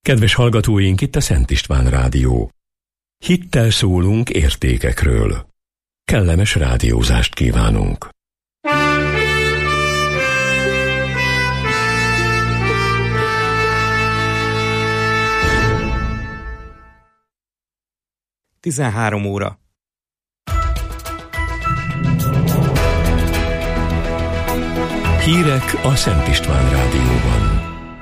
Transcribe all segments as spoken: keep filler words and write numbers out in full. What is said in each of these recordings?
Kedves hallgatóink, itt a Szent István Rádió. Hittel szólunk értékekről. Kellemes rádiózást kívánunk. tizenhárom óra. Hírek a Szent István Rádióban.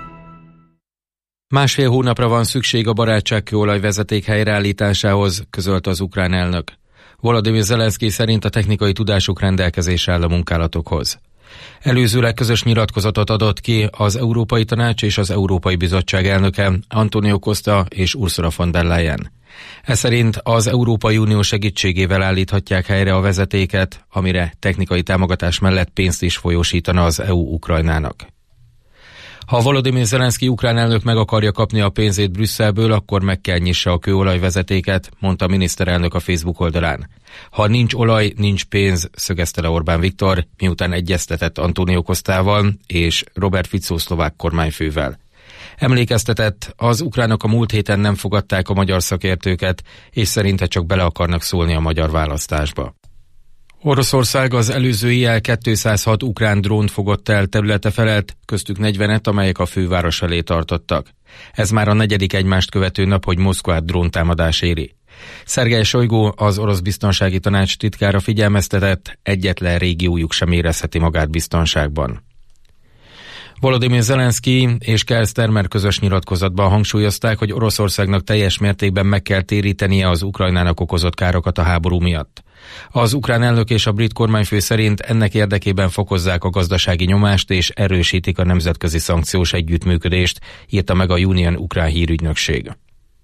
Másfél hónapra van szükség a barátságkőolaj vezeték helyreállításához, közölte az ukrán elnök. Volodymyr Zelenszky szerint a technikai tudásuk rendelkezésre áll a munkálatokhoz. Előzőleg közös nyilatkozatot adott ki az Európai Tanács és az Európai Bizottság elnöke, Antonio Costa és Ursula von der Leyen. Ez szerint az Európai Unió segítségével állíthatják helyre a vezetéket, amire technikai támogatás mellett pénzt is folyósítana az é u Ukrajnának. Ha Volodymyr Zelenszky ukrán elnök meg akarja kapni a pénzét Brüsszelből, akkor meg kell nyissa a kőolajvezetéket, mondta a miniszterelnök a Facebook oldalán. Ha nincs olaj, nincs pénz, szögezte le Orbán Viktor, miután egyeztetett Antonio Costával és Robert Fico szlovák kormányfővel. Emlékeztetett, az ukránok a múlt héten nem fogadták a magyar szakértőket, és szerinte csak bele akarnak szólni a magyar választásba. Oroszország az előző éjjel kétszázhat ukrán drónt fogott el területe felett, köztük negyvenet, amelyek a főváros elé tartottak. Ez már a negyedik egymást követő nap, hogy Moszkvát dróntámadás éri. Szergej Sojgu, az orosz biztonsági tanács titkára figyelmeztetett, egyetlen régiójuk sem érezheti magát biztonságban. Volodymyr Zelenszky és Keir Starmer közös nyilatkozatban hangsúlyozták, hogy Oroszországnak teljes mértékben meg kell térítenie az Ukrajnának okozott károkat a háború miatt. Az ukrán elnök és a brit kormányfő szerint ennek érdekében fokozzák a gazdasági nyomást és erősítik a nemzetközi szankciós együttműködést, írta meg a Union ukrán hírügynökség.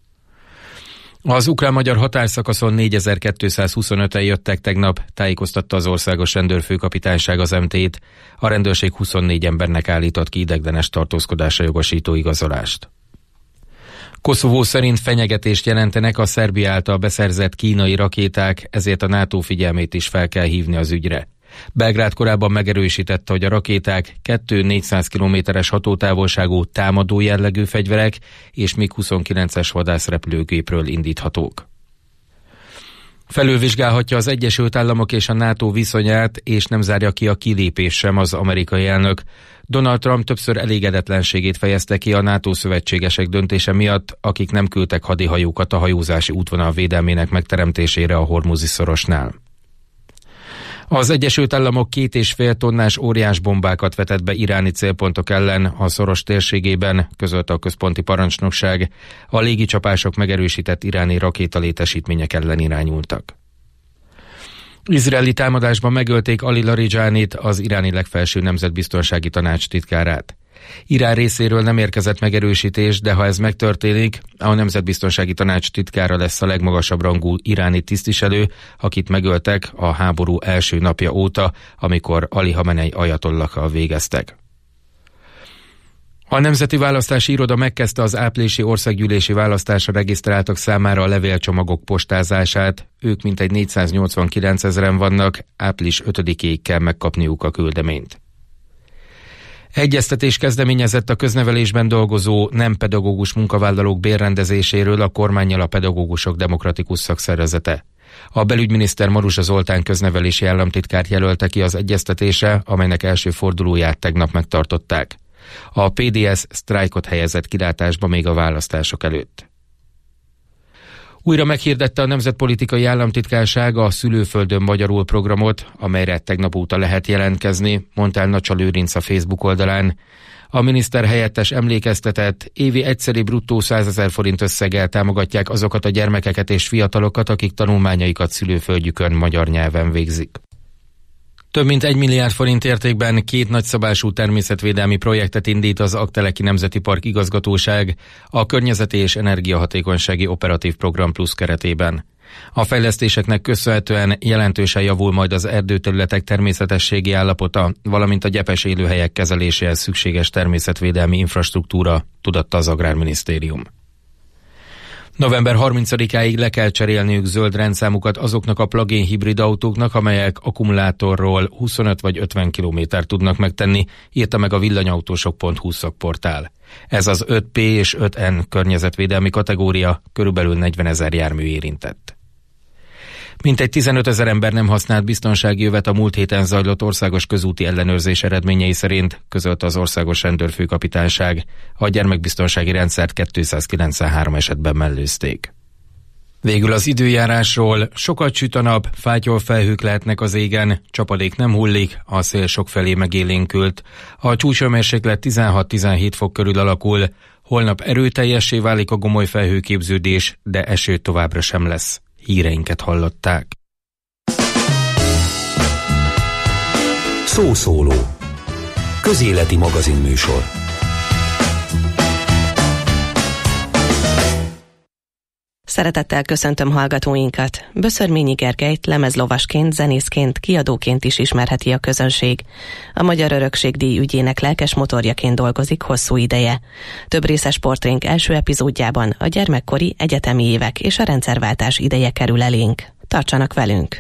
Az ukrán-magyar határszakaszon négyezer-kétszázhuszonöten jöttek tegnap, tájékoztatta az országos rendőrfőkapitányság az em té-t. A rendőrség huszonnégy embernek állított ki ideiglenes tartózkodásra jogosító igazolást. Koszovó szerint fenyegetést jelentenek a Szerbia által beszerzett kínai rakéták, ezért a NATO figyelmét is fel kell hívni az ügyre. Belgrád korábban megerősítette, hogy a rakéták kétszáz-négyszáz kilométeres hatótávolságú támadó jellegű fegyverek és mig huszonkilences vadászrepülőgépről indíthatók. Felülvizsgálhatja az Egyesült Államok és a NATO viszonyát, és nem zárja ki a kilépés sem az amerikai elnök. Donald Trump többször elégedetlenségét fejezte ki a NATO szövetségesek döntése miatt, akik nem küldtek hadihajókat a hajózási útvonal védelmének megteremtésére a Hormuzi szorosnál. Az Egyesült Államok két és fél tonnás óriás bombákat vetett be iráni célpontok ellen a Szoros térségében, közölte a központi parancsnokság. A légicsapások megerősített iráni rakétalétesítmények ellen irányultak. Izraeli támadásban megölték Ali Larijánit, az iráni legfelső nemzetbiztonsági tanács titkárát. Irán részéről nem érkezett megerősítés, de ha ez megtörténik, a Nemzetbiztonsági Tanács titkára lesz a legmagasabb rangú iráni tisztviselő, akit megöltek a háború első napja óta, amikor Ali Hamenei ajatollakkal végeztek. A Nemzeti Választási Iroda megkezdte az áprilisi országgyűlési választásra regisztráltak számára a levélcsomagok postázását. Ők mintegy négyszáznyolcvankilencezren vannak, április ötödikéig kell megkapniuk a küldeményt. Egyeztetés kezdeményezett a köznevelésben dolgozó nem pedagógus munkavállalók bérrendezéséről a kormánnyal a Pedagógusok Demokratikus Szakszervezete. A belügyminiszter Maruzsa Zoltán köznevelési államtitkárt jelölte ki az egyeztetésre, amelynek első fordulóját tegnap megtartották. A pé dé es sztrájkot helyezett kilátásba még a választások előtt. Újra meghirdette a Nemzetpolitikai Államtitkárság a Szülőföldön magyarul programot, amelyre tegnap óta lehet jelentkezni, mondta el Nacsa Lőrinc a Facebook oldalán. A miniszter helyettes emlékeztetett, évi egyszeri bruttó százezer forint összeggel támogatják azokat a gyermekeket és fiatalokat, akik tanulmányaikat szülőföldjükön magyar nyelven végzik. Több mint egy milliárd forint értékben két nagyszabású természetvédelmi projektet indít az Aggteleki Nemzeti Park igazgatóság a Környezeti és Energiahatékonysági Operatív Program Plusz keretében. A fejlesztéseknek köszönhetően jelentősen javul majd az erdőterületek természetességi állapota, valamint a gyepes élőhelyek kezeléséhez szükséges természetvédelmi infrastruktúra, tudatta az Agrárminisztérium. November harmincadikáig le kell cserélniük zöld rendszámukat azoknak a plug-in hibrid autóknak, amelyek akkumulátorról huszonöt vagy ötven kilométert tudnak megtenni, írta meg a villanyautósok pont hu szakportál. Ez az öt P és öt N környezetvédelmi kategória, körülbelül negyvenezer jármű érintett. Mintegy tizenötezer ember nem használt biztonsági övet a múlt héten zajlott országos közúti ellenőrzés eredményei szerint, közölte az Országos Rendőrfőkapitányság. A gyermekbiztonsági rendszert kétszázkilencvenhárom esetben mellőzték. Végül az időjárásról: sokat süt a nap, fátyol felhők lehetnek az égen, csapadék nem hullik, a szél sokfelé megélénkült. A csúcshőmérséklet tizenhat-tizenhét fok körül alakul, holnap erőteljessé válik a gomoly felhőképződés, de eső továbbra sem lesz. Híreinket hallották. Szószóló. Közéleti magazinműsor. Szeretettel köszöntöm hallgatóinkat. Böszörményi Gergelyt lemezlovasként, zenészként, kiadóként is ismerheti a közönség. A Magyar Örökségdíj ügyének lelkes motorjaként dolgozik hosszú ideje. Több részes portrénk első epizódjában a gyermekkori, egyetemi évek és a rendszerváltás ideje kerül elénk. Tartsanak velünk!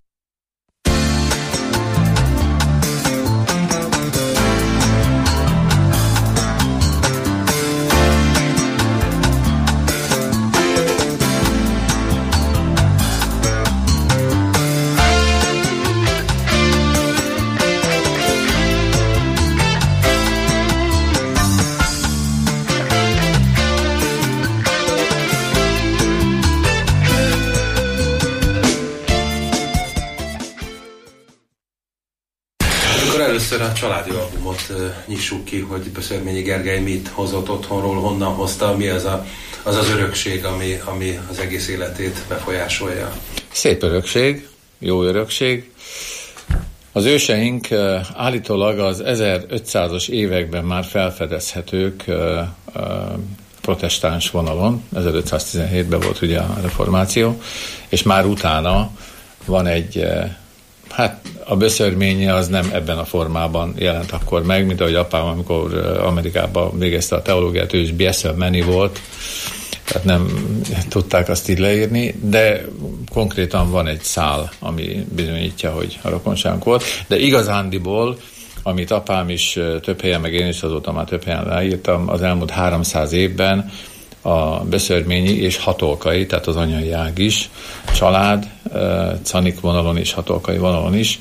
Először a családi albumot uh, nyissuk ki, hogy Böszörményi Gergely mit hozott otthonról, honnan hozta, mi az a, az, az örökség, ami, ami az egész életét befolyásolja. Szép örökség, jó örökség. Az őseink uh, állítólag az ezerötszázas években már felfedezhetők uh, uh, protestáns vonalon, ezerötszáztizenhétben volt ugye a reformáció, és már utána van egy uh, hát a Böszörményi az nem ebben a formában jelent akkor meg, mint ahogy apám, amikor Amerikában végezte a teológiát, ő is Böszörményi volt, tehát nem tudták azt így leírni, de konkrétan van egy szál, ami bizonyítja, hogy a rokonságunk volt, de igazándiból, amit apám is több helyen, meg én is azóta már több helyen leírtam, az elmúlt háromszáz évben a Böszörményi és Hatolkai, tehát az anyai ág is, család, Canik vonalon és Hatolkai vonalon is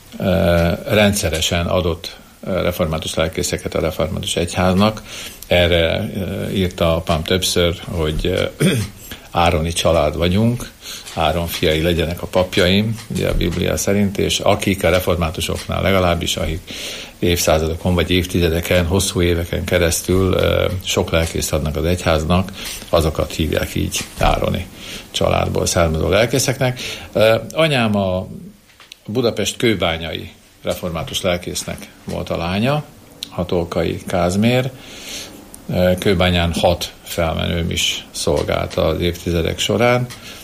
rendszeresen adott református lelkészeket a református egyháznak. Erre írta apám többször, hogy ároni család vagyunk, Áron fiai legyenek a papjaim, ugye a Biblia szerint, és akik a reformátusoknál legalábbis, akik évszázadokon vagy évtizedeken, hosszú éveken keresztül sok lelkészt adnak az egyháznak, azokat hívják így ároni családból származó lelkészeknek. Anyám a Budapest kőbányai református lelkésznek volt a lánya, Hatolkai Kázmér. Kőbányán hat felmenőm is szolgált az évtizedek során.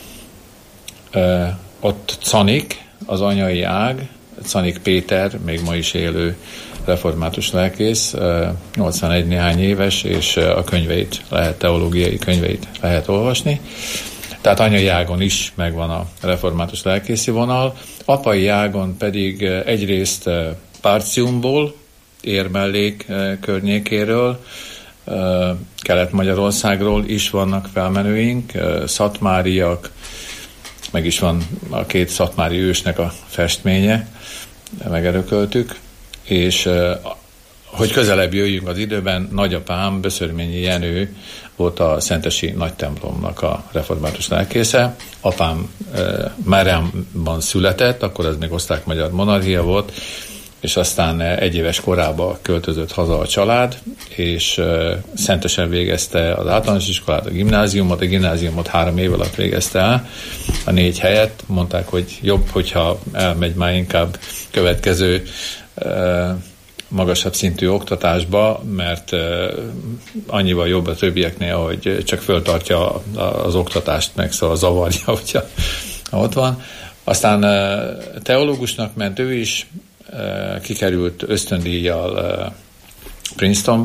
Ott Canik, az anyai ág, Canik Péter, még ma is élő református lelkész, nyolcvanegy néhány éves, és a könyveit lehet, teológiai könyveit lehet olvasni. Tehát anyai ágon is megvan a református lelkészi vonal, apai ágon pedig egyrészt Párciumból, Érmellék környékéről, Kelet-Magyarországról is vannak felmenőink, szatmáriak, meg is van a két szatmári ősnek a festménye, megörököltük, és hogy közelebb jöjjünk az időben, nagyapám, Böszörményi Jenő volt a szentesi nagy templomnak a református lelkésze. Apám e, Máriánban született, akkor ez még osztrák-magyar monarchia volt, és aztán egy éves korában költözött haza a család, és e, szentesen végezte az általános iskolát, a gimnáziumot, a gimnáziumot három év alatt végezte el, a négy helyett. Mondták, hogy jobb, hogyha elmegy már inkább következő e, magasabb szintű oktatásba, mert uh, annyival jobb a többieknél, hogy csak föltartja az oktatást, meg szóval zavarja, hogyha ott van. Aztán uh, teológusnak ment ő is, uh, kikerült ösztöndíjjal uh, Princetonba,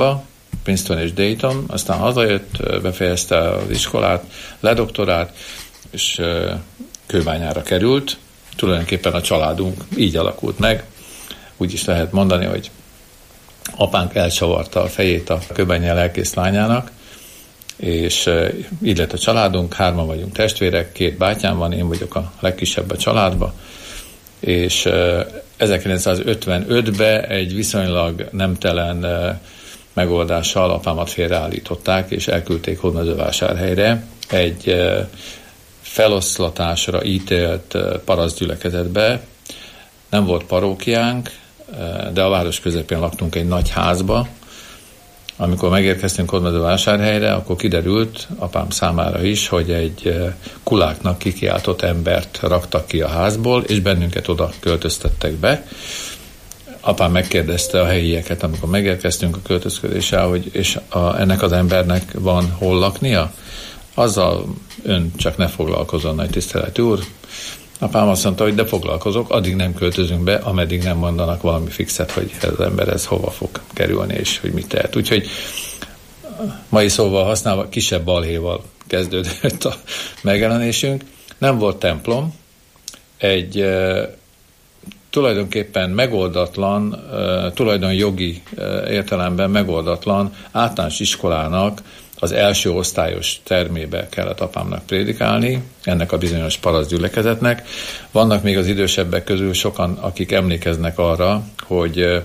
Princeton és Dayton, aztán hazajött, befejezte az iskolát, ledoktorált, és Kőbányára került. Tulajdonképpen a családunk így alakult meg. Úgy is lehet mondani, hogy apánk elcsavarta a fejét a Kőbányi lelkész lányának, és így lett a családunk, hárman vagyunk testvérek, két bátyám van, én vagyok a legkisebb a családba, és ezerkilencszázötvenötben egy viszonylag nemtelen megoldással apámat félreállították, és elküldték Hódmezővásárhelyre egy feloszlatásra ítélt parasztgyülekezetbe. Nem volt parókiánk, de a város közepén laktunk egy nagy házba. Amikor megérkeztünk Hódmezővásárhelyre, akkor kiderült apám számára is, hogy egy kuláknak kikiáltott embert raktak ki a házból, és bennünket oda költöztettek be. Apám megkérdezte a helyieket, amikor megérkeztünk a költözködésre, hogy és a, ennek az embernek van hol laknia? Azzal ön csak ne foglalkozzon, nagy tiszteletű úr. Apám azt mondta, hogy de foglalkozok, addig nem költözünk be, ameddig nem mondanak valami fixet, hogy ez az ember ez hova fog kerülni, és hogy mit tehet. Úgyhogy mai szóval használva kisebb balhéval kezdődött a megjelenésünk. Nem volt templom, egy uh, tulajdonképpen megoldatlan, uh, tulajdonjogi uh, értelemben megoldatlan általános iskolának az első osztályos termébe kellett apámnak prédikálni, ennek a bizonyos parasztgyülekezetnek. Vannak még az idősebbek közül sokan, akik emlékeznek arra, hogy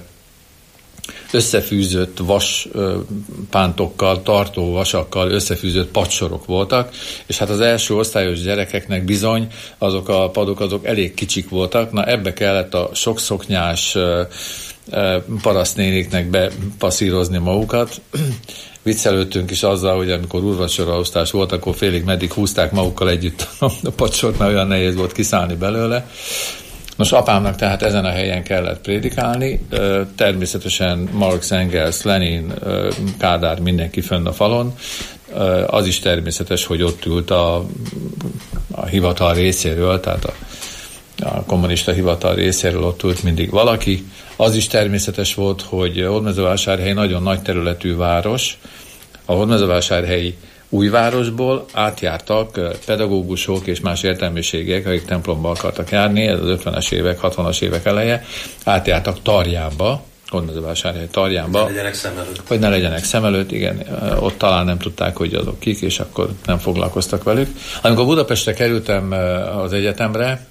összefűzött vaspántokkal, tartó vasakkal összefűzött padsorok voltak, és hát az első osztályos gyerekeknek bizony azok a padok azok elég kicsik voltak, na ebbe kellett a sokszoknyás parasztnéniknek bepasszírozni magukat. Viccelődtünk is azzal, hogy amikor úrvacsoraosztás volt, akkor félig meddig húzták magukkal együtt a pacsort, mert olyan nehéz volt kiszállni belőle. Nos, apámnak tehát ezen a helyen kellett prédikálni. Természetesen Marx, Engels, Lenin, Kádár, mindenki fönn a falon. Az is természetes, hogy ott ült a, a hivatal részéről, tehát a, a kommunista hivatal részéről ott ült mindig valaki. Az is természetes volt, hogy Hódmezővásárhely nagyon nagy területű város. A Hódmezővásárhelyi újvárosból átjártak pedagógusok és más értelmiségek, akik templomba akartak járni, ez az ötvenes évek, hatvanas évek eleje, átjártak Tarjánba, Hódmezővásárhely Tarjánba. Hogy ne legyenek szem előtt. Hogy ne legyenek szem előtt, igen. Ott talán nem tudták, hogy azok kik, és akkor nem foglalkoztak velük. Amikor Budapestre kerültem az egyetemre,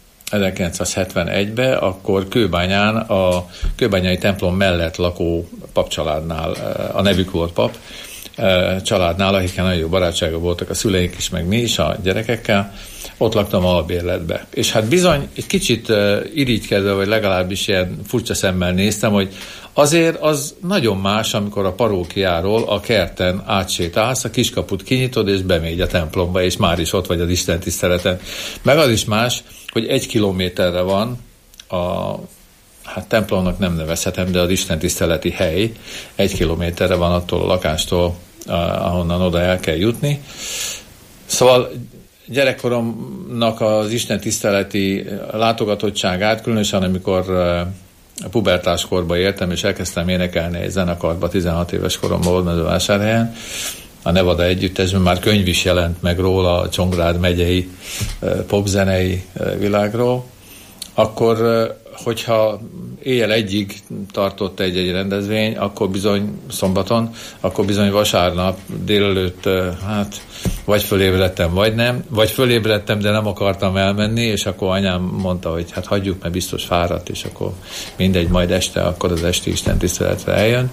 ezerkilencszázhetvenegyben, akkor Kőbányán, a kőbányai templom mellett lakó papcsaládnál, a nevük volt pap, családnál, akikkel nagyon jó barátsága voltak a szüleink is, meg mi is a gyerekekkel, ott laktam albérletbe. És hát bizony egy kicsit irigykedve, vagy legalábbis ilyen furcsa szemmel néztem, hogy azért az nagyon más, amikor a parókiáról a kerten átsétálsz, a kiskaput kinyitod, és bemégy a templomba, és már is ott vagy az istentiszteleten. Meg az is más, hogy egy kilométerre van a, hát templomnak nem nevezhetem, de az istentiszteleti hely egy kilométerre van attól a lakástól, ahonnan oda el kell jutni. Szóval gyerekkoromnak az istentiszteleti látogatottságát, különösen amikor a pubertáskorba értem, és elkezdtem énekelni egy zenekarba tizenhat éves koromban Hódmezővásárhelyen, a Nevada együttesben már könyv is jelent meg róla a Csongrád megyei popzenei világról, akkor, hogyha éjjel egyig tartott egy-egy rendezvény, akkor bizony szombaton, akkor bizony vasárnap délelőtt, hát vagy fölébredtem, vagy nem, vagy fölébredtem, de nem akartam elmenni, és akkor anyám mondta, hogy hát hagyjuk, mert biztos fáradt, és akkor mindegy, majd este, akkor az esti istentiszteletre eljön.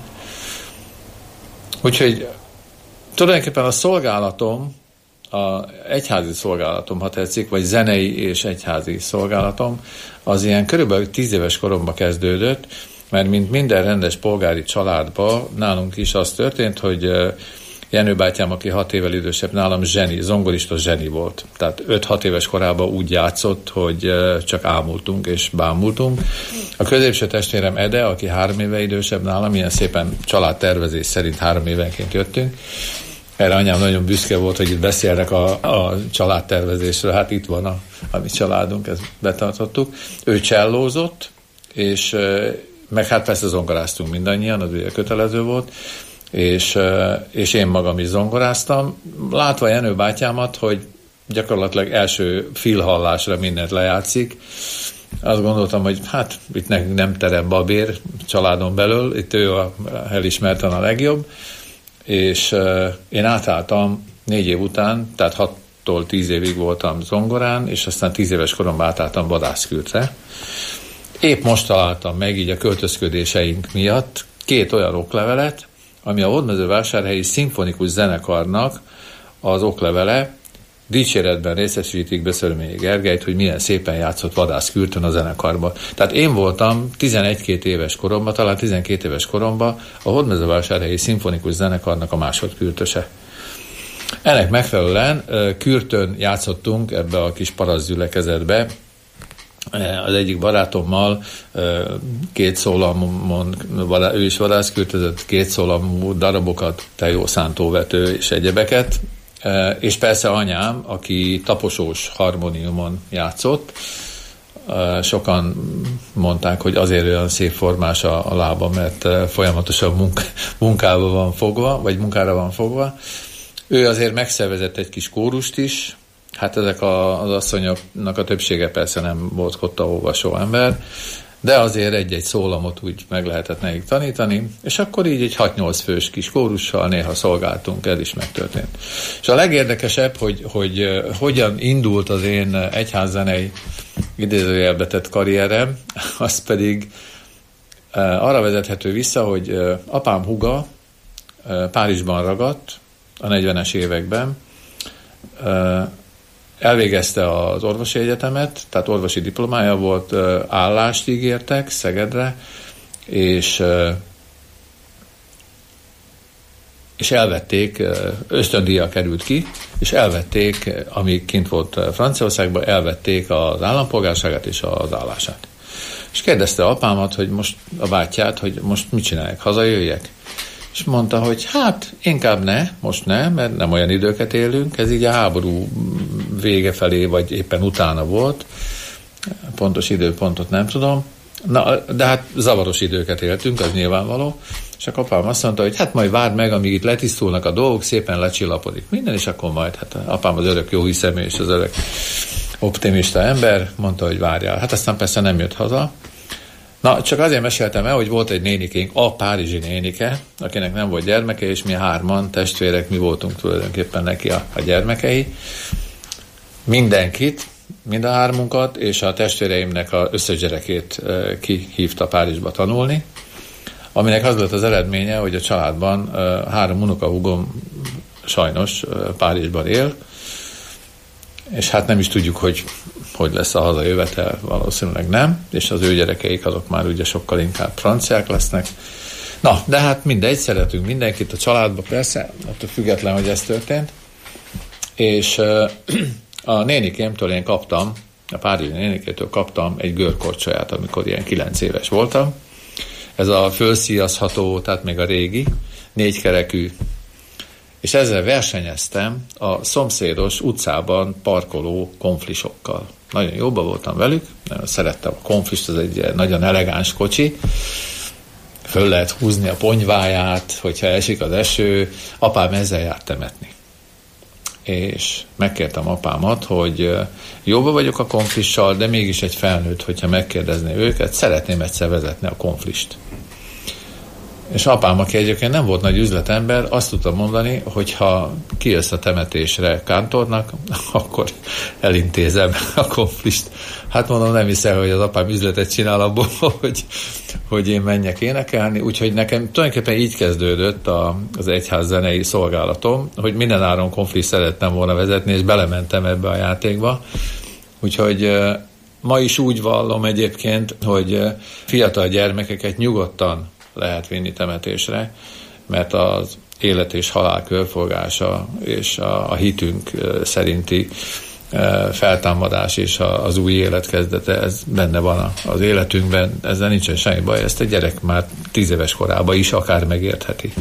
Úgyhogy tulajdonképpen a szolgálatom, a egyházi szolgálatom, ha tetszik, vagy zenei és egyházi szolgálatom, az ilyen körülbelül tíz éves koromban kezdődött, mert mint minden rendes polgári családban nálunk is az történt, hogy Jenő bátyám, aki hat évvel idősebb nálam, zseni, zongorista zseni volt. Tehát öt-hat éves korában úgy játszott, hogy csak ámultunk és bámultunk. A középső testvérem Ede, aki három éve idősebb nálam, ilyen szépen családtervezés szerint három évenként jöttünk. Erre anyám nagyon büszke volt, hogy itt beszélnek a, a családtervezésről. Hát itt van a, a mi családunk, ezt betartottuk. Ő csellózott, és meg hát persze zongoráztunk mindannyian, az ugye kötelező volt. és, és én magam is zongoráztam. Látva Jenő bátyámat, hogy gyakorlatilag első fülhallásra mindent lejátszik, azt gondoltam, hogy hát itt nekünk nem terem babér családon belül, itt ő a, elismerten a legjobb, és én átálltam négy év után, tehát hattól tíz évig voltam zongorán, és aztán tíz éves koromban átálltam vadászkürtre. Épp most találtam meg így a költözködéseink miatt két olyan oklevelet, ami a Hódmezővásárhelyi Szimfonikus Zenekarnak az oklevele, dicséretben részesítik Beszörményi Gergelyt, hogy milyen szépen játszott vadászkürtön a zenekarban. Tehát én voltam tizenegy-két éves koromban, talán tizenkét éves koromban a Hódmezővásárhelyi Szimfonikus Zenekarnak a másodkürtöse. Ennek megfelelően kürtön játszottunk ebbe a kis parasztgyülekezetbe, az egyik barátommal két szólamon, ő is vadászkürtözött, két szólamú darabokat, tejó, szántóvető és egyebeket, és persze anyám, aki taposós harmóniumon játszott. Sokan mondták, hogy azért olyan szép formás a, a lába, mert folyamatosan munk, munkába van fogva, vagy munkára van fogva. Ő azért megszervezett egy kis kórust is, hát ezek a, az asszonyoknak a többsége persze nem volt kotta olvasó ember, de azért egy-egy szólamot úgy meg lehetett nekik tanítani, és akkor így egy hat-nyolc fős kis kórussal néha szolgáltunk, ez is megtörtént. És a legérdekesebb, hogy, hogy uh, hogyan indult az én egyházzenei idézőjelbe tett karrierem, az pedig uh, arra vezethető vissza, hogy uh, apám húga uh, Párizsban ragadt a negyvenes években, uh, elvégezte az orvosi egyetemet, tehát orvosi diplomája volt, állást ígértek Szegedre, és, és elvették, ösztöndíjjal került ki, és elvették, amíg kint volt Franciaországban, elvették az állampolgárságát és az állását. És kérdezte apámat, hogy most a bátyját, hogy most mit csinálják, hazajöjjek? És mondta, hogy hát inkább ne, most ne, mert nem olyan időket élünk, ez így a háború vége felé, vagy éppen utána volt, pontos időpontot nem tudom, na, de hát zavaros időket éltünk, az nyilvánvaló, és a apám azt mondta, hogy hát majd várd meg, amíg itt letisztulnak a dolgok, szépen lecsillapodik minden, és akkor majd, hát apám az örök jó hiszemű, és az örök optimista ember, mondta, hogy várjál. Hát aztán persze nem jött haza. Na, csak azért meséltem el, hogy volt egy nénikénk, a párizsi nénike, akinek nem volt gyermeke, és mi hárman testvérek, mi voltunk tulajdonképpen neki a, a gyermekei. Mindenkit, mind a hármunkat, és a testvéreimnek az összes gyerekét e, kihívta Párizsba tanulni, aminek az volt az eredménye, hogy a családban e, három unokahúgom sajnos e, Párizsban él, és hát nem is tudjuk, hogy hogy lesz a hazajövetel, valószínűleg nem, és az ő gyerekeik azok már ugye sokkal inkább franciák lesznek. Na, de hát mindegy, szeretünk mindenkit a családba, persze, attól független, hogy ez történt. És uh, a nénikémtől én kaptam, a párizsi nénikétől kaptam egy görkorcsolyát, amikor ilyen kilenc éves voltam. Ez a fölszíjazható, tehát még a régi, négykerekű, és ezzel versenyeztem a szomszédos utcában parkoló konflisokkal. Nagyon jóban voltam velük, nagyon szerettem a konflist, ez egy nagyon elegáns kocsi, föl lehet húzni a ponyváját, hogyha esik az eső, apám ezzel járt temetni. És megkértem apámat, hogy jóba vagyok a konflissal, de mégis egy felnőtt, hogyha megkérdezné őket, szeretném egyszer vezetni a konflist. És apám, aki egyébként nem volt nagy üzletember, azt tudta mondani, hogy ha kijössz a temetésre kántornak, akkor elintézem a konflist. Hát mondom, nem hiszem, hogy az apám üzletet csinál abból, hogy, hogy én menjek énekelni. Úgyhogy nekem tulajdonképpen így kezdődött a, az egyház zenei szolgálatom, hogy minden áron konflikt szerettem volna vezetni, és belementem ebbe a játékba. Úgyhogy ma is úgy vallom egyébként, hogy fiatal gyermekeket nyugodtan lehet vinni temetésre, mert az élet és halál körforgása és a, a hitünk szerinti feltámadás és az új élet kezdete, ez benne van az életünkben, ezzel nincsen semmi baj, ezt a gyerek már tíz éves korában is akár megértheti.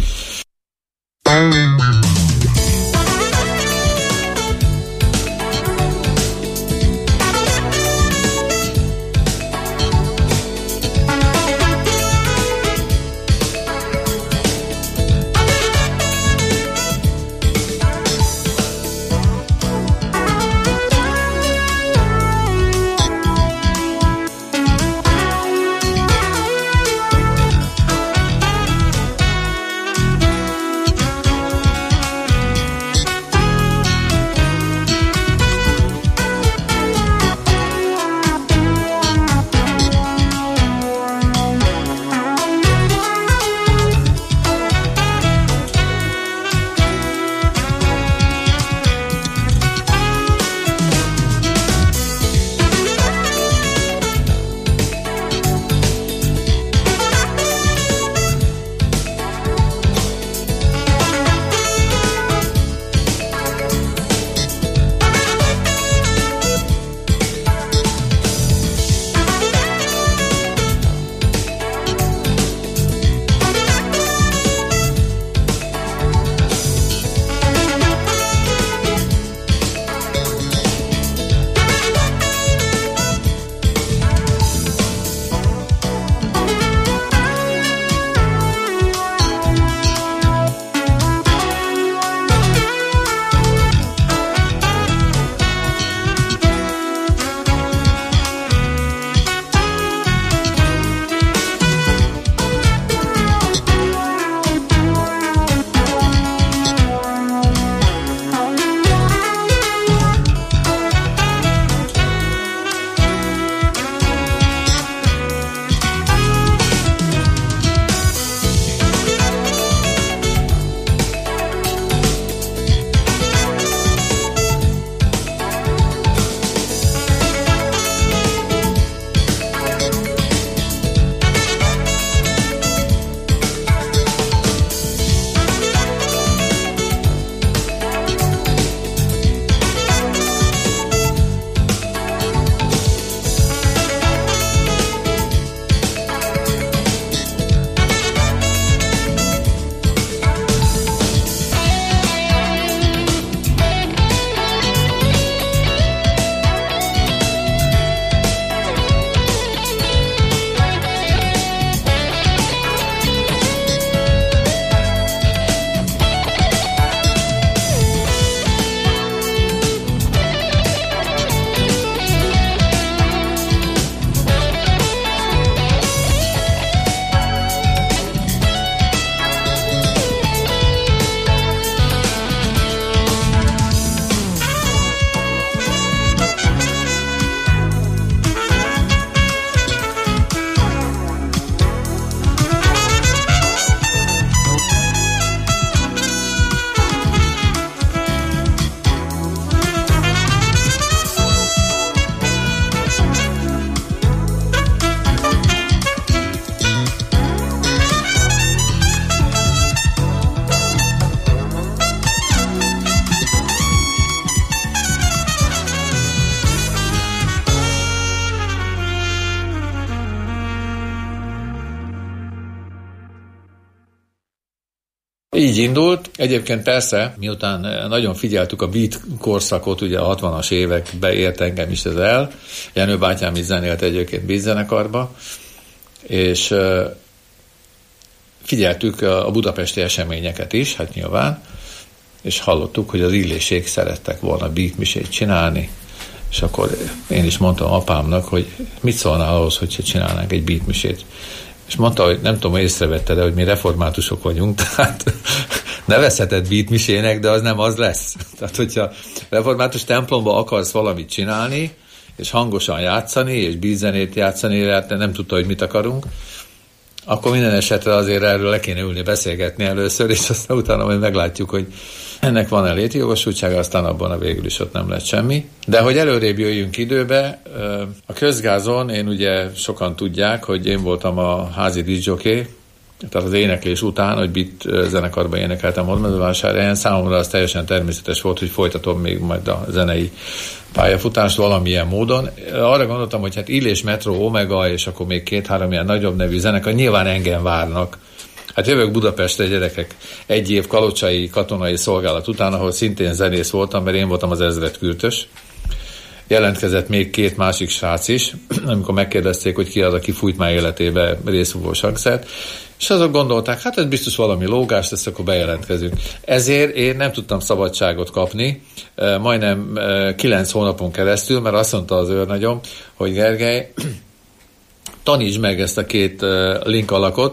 Így indult. Egyébként persze, miután nagyon figyeltük a beat korszakot, ugye a hatvanas évekbe ért engem is ez el. Jenő bátyám is zenélt egyébként beat zenekarba, és figyeltük a budapesti eseményeket is, hát nyilván, és hallottuk, hogy az Illésék szerettek volna beatmisét csinálni, és akkor én is mondtam apámnak, hogy mit szólnál ahhoz, hogyha csinálnánk egy beatmisét. És mondta, hogy nem tudom, észrevette, de hogy mi reformátusok vagyunk, tehát nevezheted beatmisének, de az nem az lesz. Tehát, hogyha református templomba akarsz valamit csinálni, és hangosan játszani, és beatzenét játszani, hát nem tudta, hogy mit akarunk, akkor minden esetre azért erről le kéne ülni, beszélgetni először, és aztán utána majd meglátjuk, hogy ennek van-e létjogosultsága, aztán abban a végül is ott nem lett semmi. De hogy előrébb jöjjünk időbe, a Közgázon, én ugye sokan tudják, hogy én voltam a házi diszjoké, tehát az éneklés után, hogy beat zenekarban énekeltem Hódmezővásárhelyen, számomra az teljesen természetes volt, hogy folytatom még majd a zenei pályafutást valamilyen módon. Arra gondoltam, hogy hát Illés, Metro, Omega, és akkor még két-három ilyen nagyobb nevű zenekar nyilván engem várnak. Hát jövök Budapestre, gyerekek, egy év kalocsai katonai szolgálat után, ahol szintén zenész voltam, mert én voltam az ezredkürtös. Jelentkezett még két másik srác is, amikor megkérdezték, hogy ki az, aki fújt már életébe részfúvós hangszert, és azok gondolták, hát ez biztos valami lógás lesz, akkor bejelentkezünk. Ezért én nem tudtam szabadságot kapni, majdnem kilenc hónapon keresztül, mert azt mondta az őrnagyom, hogy Gergely, tanítsd meg ezt a két link alakot,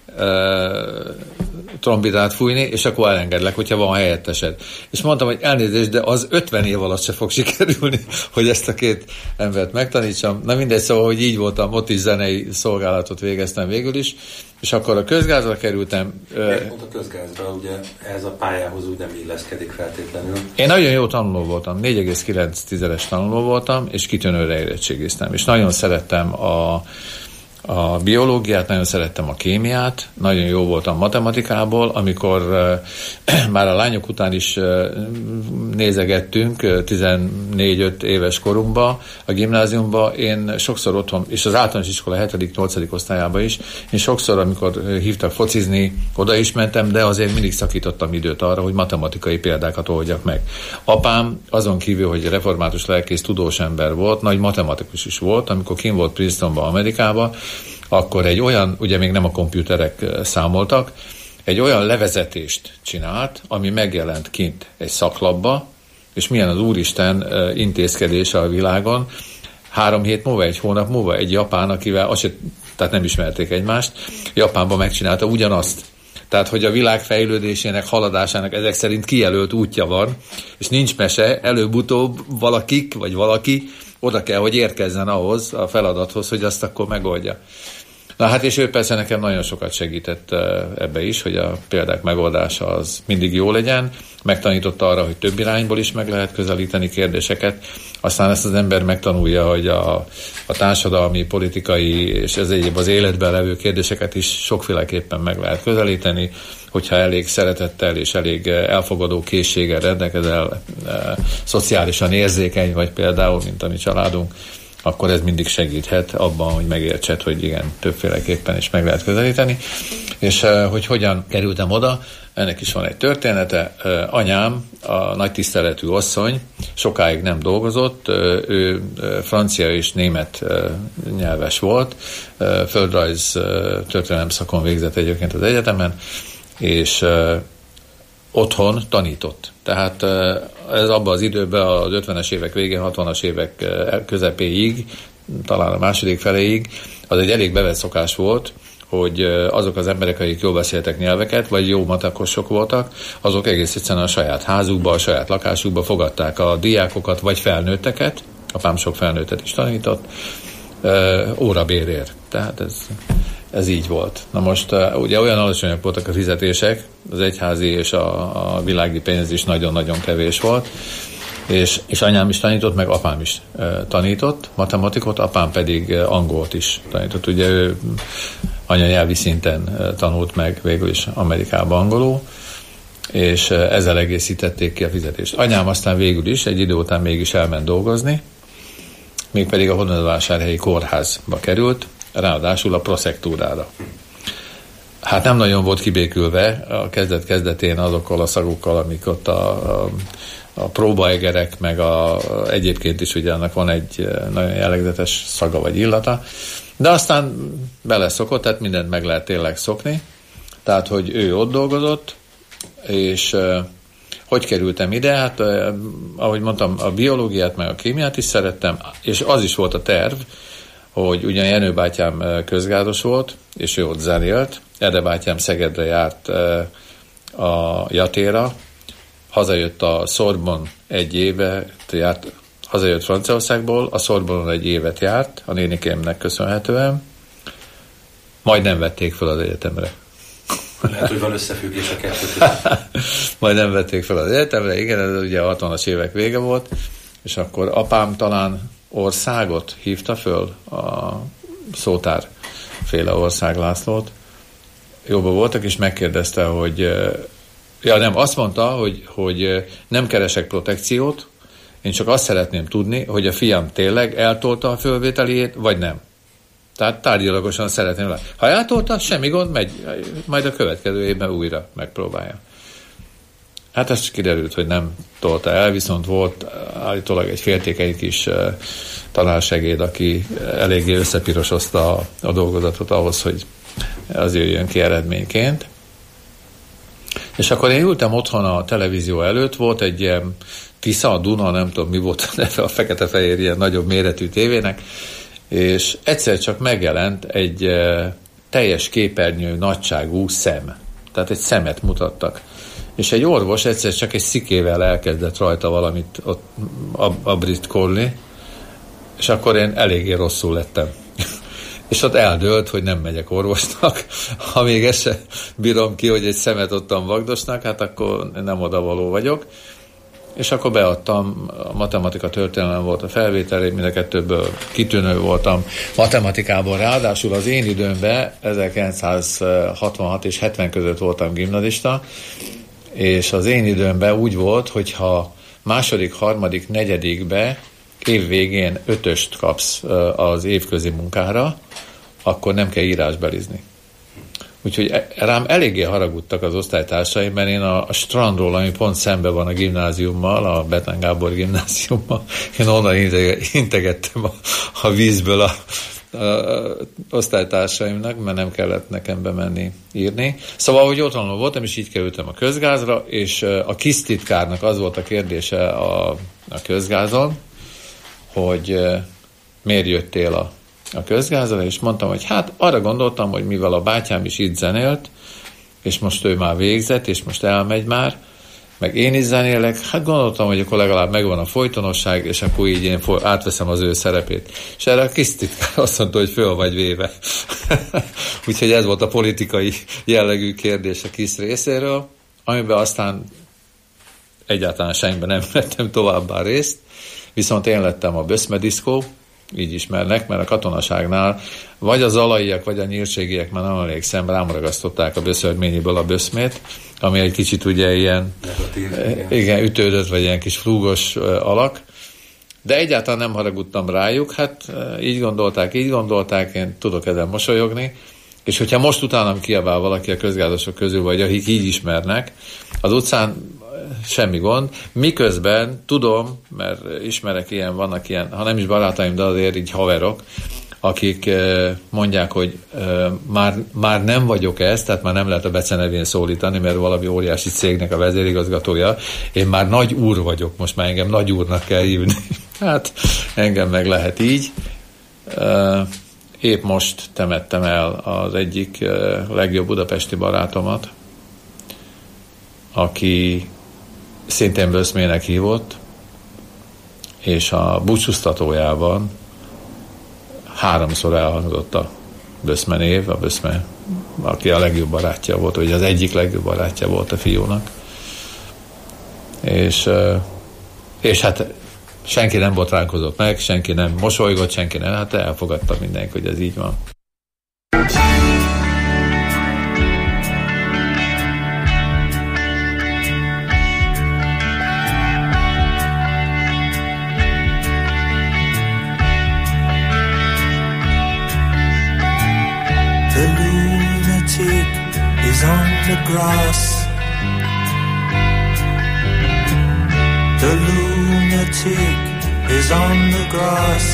trombitát fújni, és akkor elengedlek, hogyha van helyettesed. És mondtam, hogy elnézést, de az ötven év alatt se fog sikerülni, hogy ezt a két embert megtanítsam. Na mindegy, szóval, hogy így voltam, ott is zenei szolgálatot végeztem végül is, és akkor a Közgázra kerültem. Pont a Közgázra, ugye ez a pályához úgy nem illeszkedik feltétlenül. Én nagyon jó tanuló voltam, négy egész kilenc tízes tanuló voltam, és kitűnőre érettségiztem, és nagyon szerettem a a biológiát, nagyon szerettem a kémiát, nagyon jó voltam matematikából, amikor uh, már a lányok után is uh, nézegettünk tizennégy-öt éves korunkba, a gimnáziumba, én sokszor otthon, és az általános iskola hetedik-nyolcadik osztályában is, én sokszor, amikor hívtak focizni, oda is mentem, de azért mindig szakítottam időt arra, hogy matematikai példákat oldjak meg. Apám azon kívül, hogy református lelkész, tudós ember volt, nagy matematikus is volt, amikor kim volt Princetonba, Amerikába, akkor egy olyan, ugye még nem a komputerek számoltak, egy olyan levezetést csinált, ami megjelent kint egy szaklapba, és milyen az Úristen intézkedése a világon. Három hét múlva, egy hónap múlva egy japán, akivel azt se, tehát nem ismerték egymást, Japánban megcsinálta ugyanazt. Tehát, hogy a világ fejlődésének, haladásának ezek szerint kijelölt útja van, és nincs mese, előbb-utóbb valakik, vagy valaki oda kell, hogy érkezzen ahhoz a feladathoz, hogy azt akkor megoldja. Na hát, és ő persze nekem nagyon sokat segített ebbe is, hogy a példák megoldása az mindig jó legyen. Megtanította arra, hogy több irányból is meg lehet közelíteni kérdéseket. Aztán ezt az ember megtanulja, hogy a, a társadalmi, politikai és ez egyéb az életben levő kérdéseket is sokféleképpen meg lehet közelíteni, hogyha elég szeretettel és elég elfogadó készséggel rendelkezel, e, szociálisan érzékeny vagy például, mint a mi családunk, akkor ez mindig segíthet abban, hogy megértsed, hogy igen, többféleképpen is meg lehet közelíteni. És e, hogy hogyan kerültem oda, ennek is van egy története. E, anyám, a nagy tiszteletű asszony, sokáig nem dolgozott, ő francia és német nyelves volt, földrajz történelem szakon végzett egyébként az egyetemen, és uh, otthon tanított. Tehát uh, ez abban az időben az ötvenes évek végén, hatvanas évek uh, közepéig, talán a második feléig, az egy elég bevett szokás volt, hogy uh, azok az emberek, akik jól beszéltek nyelveket, vagy jó matekosok voltak, azok egész egyszerűen a saját házukba, a saját lakásukba fogadták a diákokat, vagy felnőtteket, apám sok felnőttet is tanított, uh, órabérért. Tehát ez... Ez így volt. Na most ugye olyan alacsonyak voltak a fizetések, az egyházi és a, a világi pénz is nagyon-nagyon kevés volt, és, és anyám is tanított, meg apám is e, tanított matematikot, apám pedig angolt is tanított. Ugye ő anyanyelvi szinten e, tanult meg végül is Amerikában angolul, és e, ezzel egészítették ki a fizetést. Anyám aztán végül is egy idő után mégis elment dolgozni, mégpedig a Hódmezővásárhelyi kórházba került, ráadásul a proszektúrára. hát nem nagyon volt kibékülve a kezdet-kezdetén azokkal a szagokkal, amik ott a, a, a próbaegerek, meg a, egyébként is ugye annak van egy nagyon jellegzetes szaga vagy illata, de aztán beleszokott, tehát mindent meg lehet tényleg szokni. Tehát, hogy ő ott dolgozott, és uh, hogy kerültem ide? Hát, uh, ahogy mondtam, a biológiát, meg a kémiát is szerettem, és az is volt a terv, hogy ugyan Jenő bátyám közgázos volt, és ő ott zenélt, Ede bátyám Szegedre járt uh, a Jatéra, hazajött a Sorbonne egy éve, járt, hazajött Franciaországból, a Sorbonne egy évet járt, a nénikémnek köszönhetően, majd nem vették fel az egyetemre. Lehet, hogy van összefüggés a kettőt. Majd nem vették fel az egyetemre, igen, ez ugye a hatvanas évek vége volt, és akkor apám talán Országot hívta föl, a Szótár féle Ország Lászlót. Jóban voltak, és megkérdezte, hogy ja nem, azt mondta, hogy, hogy nem keresek protekciót, én csak azt szeretném tudni, hogy a fiam tényleg eltolta a fölvételiét, vagy nem. Tehát tárgyalagosan szeretném látni. Ha eltolta, semmi gond, megy, majd a következő évben újra megpróbálja. Hát ez kiderült, hogy nem tolta el, viszont volt állítólag egy féltékeny kis uh, tanársegéd, aki eléggé összepirosozta a, a dolgozatot ahhoz, hogy az jöjjön ki eredményként. És akkor én ültem otthon a televízió előtt, volt egy ilyen Tisza, a Duna, nem tudom mi volt a fekete-fehér ilyen nagyobb méretű tévének, és egyszer csak megjelent egy uh, teljes képernyő nagyságú szem. Tehát egy szemet mutattak. És egy orvos egyszer csak egy szikével elkezdett rajta valamit ott abritkolni, és akkor én eléggé rosszul lettem. És ott eldőlt, hogy nem megyek orvosnak. Ha még ezt se bírom ki, hogy egy szemet ottan vagdosnak, hát akkor nem odavaló vagyok. És akkor beadtam, a matematika történelem volt a felvételé, mind a kettőből kitűnő voltam matematikában, ráadásul az én időmben ezerkilencszázhatvanhat és hetven között voltam gimnazista, és az én időmben úgy volt, hogyha második, harmadik, negyedikbe év végén ötöst kapsz az évközi munkára, akkor nem kell írásbelizni. Úgyhogy rám eléggé haragudtak az osztálytársaim, mert én a, a strandról, ami pont szembe van a gimnáziummal, a Bethlen Gábor gimnáziummal, én onnan integettem a, a vízből a, a osztálytársaimnak, mert nem kellett nekem bemenni írni. Szóval, hogy otthon voltam, és így kerültem a közgázra, és a kis titkárnak az volt a kérdése a, a közgázon, hogy miért jöttél a, a közgázra, és mondtam, hogy hát arra gondoltam, hogy mivel a bátyám is itt zenélt, és most ő már végzett, és most elmegy már, meg én is zenélek, hát gondoltam, hogy akkor legalább megvan a folytonosság, és akkor így én átveszem az ő szerepét. És erre a kis titkár azt mondta, hogy föl vagy véve. Úgyhogy ez volt a politikai jellegű kérdés a kis részéről, amiben aztán egyáltalán semmiben nem vettem továbbá részt, viszont én lettem a böszmediszkó, így ismernek, mert a katonaságnál vagy az alaiak, vagy a nyírségiek, már nem emlékszem, rám ragasztották a Böszörményiből a böszmét, ami egy kicsit ugye ilyen negatív, igen. igen, ütődött, vagy ilyen kis flúgos alak, de egyáltalán nem haragudtam rájuk, hát így gondolták, így gondolták, én tudok ezen mosolyogni, és hogyha most utánam kiabál valaki a közgázosok közül, vagy akik így ismernek, az utcán semmi gond, miközben tudom, mert ismerek ilyen, vannak ilyen, ha nem is barátaim, de azért így haverok, akik mondják, hogy már, már nem vagyok ez, tehát már nem lehet a becenevén szólítani, mert valami óriási cégnek a vezérigazgatója, én már nagy úr vagyok, most már engem nagy úrnak kell hívni. Hát engem meg lehet így. Épp most temettem el az egyik legjobb budapesti barátomat, aki szintén böszmének hívott, és a búcsúztatójában háromszor elhangzott a böszme név, a böszme, aki a legjobb barátja volt, vagy az egyik legjobb barátja volt a fiúnak. És, és hát senki nem botránkozott meg, senki nem mosolygott, senki nem, hát elfogadta mindenki, hogy ez így van. The lunatic grass. The lunatic is on the grass,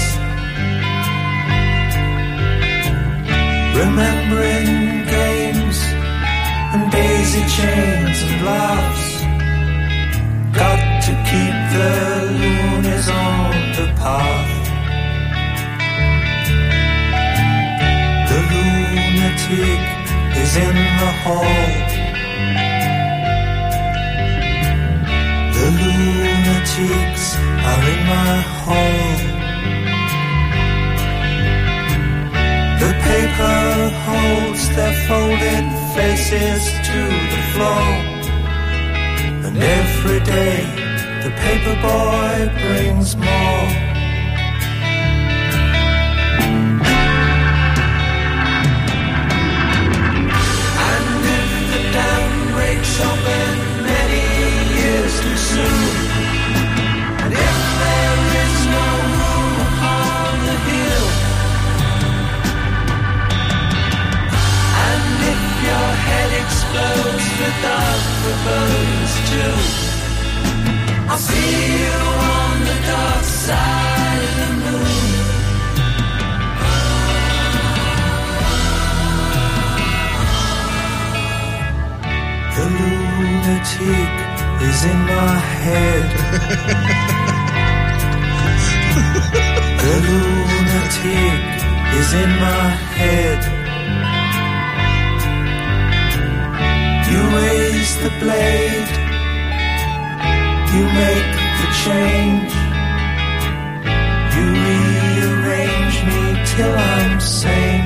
remembering games and daisy chains and laughs. Got to keep the loonies on the path. The lunatic is in the hall. The lunatics are in my hall. The paper holds their folded faces to the floor, and every day the paper boy brings more. And if the dam breaks open many years too soon, and if there is no room upon the hill, and if your head explodes with dark bones too, I'll see you on the dark side of the moon. The lunatic is in my head. The lunatic is in my head. You raise the blade, you make the change, you rearrange me till I'm sane.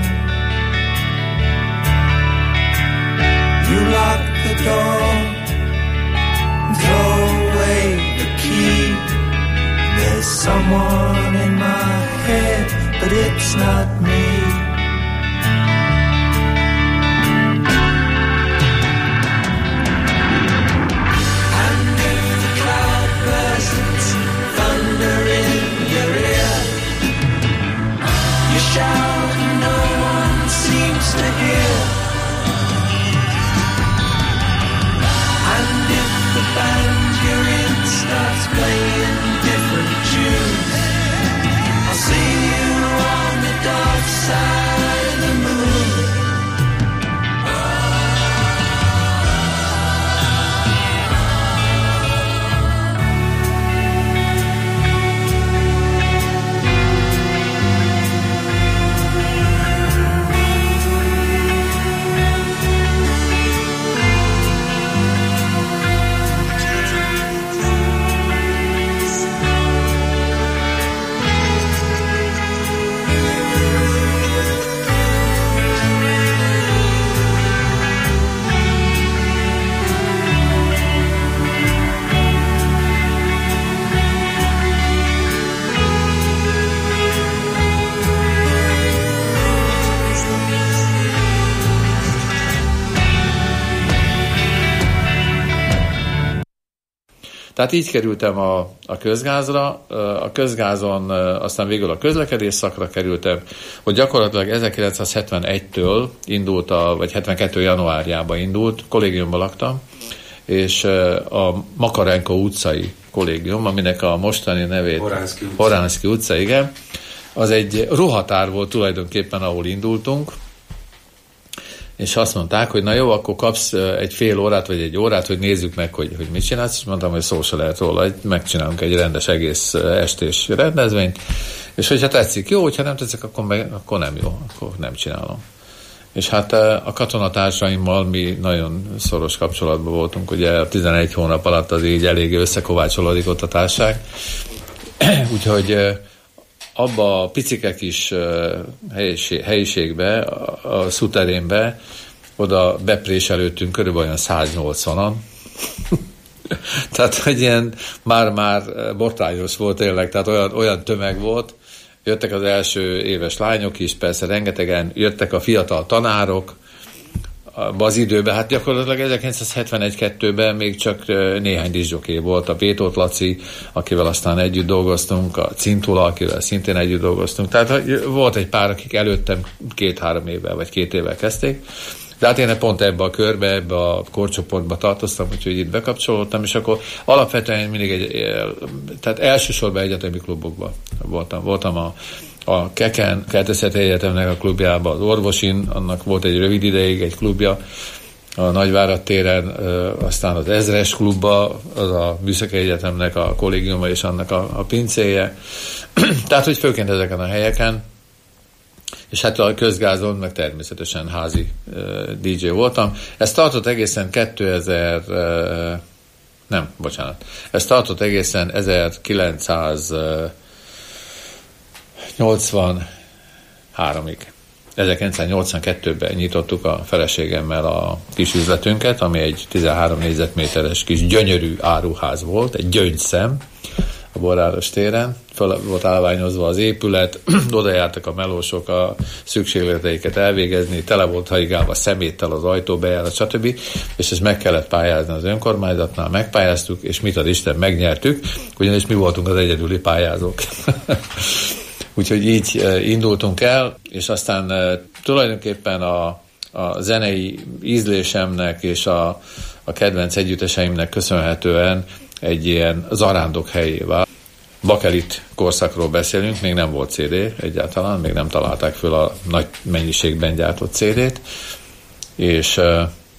You lock the door, throw away the key. There's someone in my head, but it's not me. Shout and no one seems to hear. And if the band you're in starts playing different tunes, I'll see you on the dark side of the moon. Tehát így kerültem a, a közgázra, a közgázon aztán végül a közlekedés szakra kerültem, hogy gyakorlatilag ezerkilencszázhetvenegytől indult, a, vagy hetvenkettő januárjában indult, kollégiumban laktam, és a Makarenko utcai kollégium, aminek a mostani nevét Horánszky utca. Horánszky utca, igen, az egy rohatár volt tulajdonképpen, ahol indultunk, és azt mondták, hogy na jó, akkor kapsz egy fél órát, vagy egy órát, hogy nézzük meg, hogy, hogy mit csinálsz, és mondtam, hogy szó se lehet róla, hogy megcsinálunk egy rendes egész estés rendezvényt, és hogyha tetszik, jó, hogyha nem tetszik, akkor, meg, akkor nem jó, akkor nem csinálom. És hát a katonatársaimmal mi nagyon szoros kapcsolatban voltunk, ugye tizenegy hónap alatt az így elég összekovácsolódik ott a társaság, úgyhogy abba a picike kis helyiségbe, a szuterénbe, oda bepréselődtünk körülbelül olyan száznyolcvanan. Tehát, hogy ilyen már-már botrányos volt tényleg, tehát olyan, olyan tömeg volt. Jöttek az első éves lányok is, persze rengetegen, jöttek a fiatal tanárok, abban az időben, hát gyakorlatilag ezerkilencszázhetvenegy-kettőben még csak néhány diszjoké volt, a Bétót Laci, akivel aztán együtt dolgoztunk, a Cintula, akivel szintén együtt dolgoztunk, tehát volt egy pár, akik előttem két-három évvel, vagy két évvel kezdték, De hát én pont ebbe a körbe, ebbe a korcsoportba tartoztam, úgyhogy itt bekapcsolódtam, és akkor alapvetően mindig egy, tehát elsősorban egyetemi klubokban voltam. Voltam a, a Keken, Kertészeti Egyetemnek a klubjában, az Orvosin, annak volt egy rövid ideig egy klubja, a Nagyvárad téren, aztán az Ezres klubba, az a Műszaki Egyetemnek a kollégiuma és annak a, a pincéje. Tehát, hogy főként ezeken a helyeken, és hát a közgázon, meg természetesen házi uh, dé dzsé voltam. Ez tartott egészen kétezer, uh, nem, bocsánat, ez tartott egészen ezerkilencszáznyolcvanháromig. ezerkilencszáznyolcvankettőben nyitottuk a feleségemmel a kis üzletünket, ami egy tizenhárom négyzetméteres kis gyönyörű áruház volt, egy gyöngyszem a Boráros téren. Föl volt állványozva az épület, oda jártak a melósok a szükségleteiket elvégezni, tele volt haigálva szeméttel az ajtóbejárat, stb. És ezt meg kellett pályázni az önkormányzatnál, megpályáztuk, és mit ad Isten, megnyertük, ugyanis mi voltunk az egyedüli pályázók. Úgyhogy így indultunk el, és aztán tulajdonképpen a, a zenei ízlésemnek és a, a kedvenc együtteseimnek köszönhetően egy ilyen zarándok helyé vált. Bakelit korszakról beszélünk, még nem volt cé dé egyáltalán, még nem találták föl a nagy mennyiségben gyártott cé dét, és uh,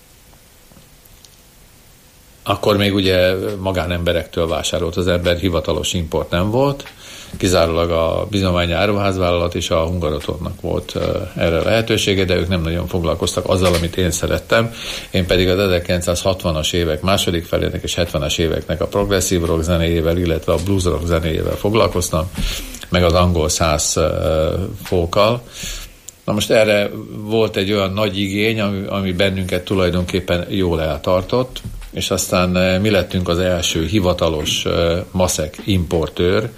akkor még ugye magánemberektől vásárolt az ember, hivatalos import nem volt, kizárólag a Bizományi Áruházvállalat és a Hungarotonnak volt uh, erre lehetősége, de ők nem nagyon foglalkoztak azzal, amit én szerettem. Én pedig az ezerkilencszázhatvanas évek második felének és hetvenes éveknek a progresszív rock zenéjével, illetve a blues rock zenéjével foglalkoztam, meg az angol száz uh, folkkal. Na most erre volt egy olyan nagy igény, ami, ami bennünket tulajdonképpen jól eltartott, és aztán uh, mi lettünk az első hivatalos uh, maszek importőr,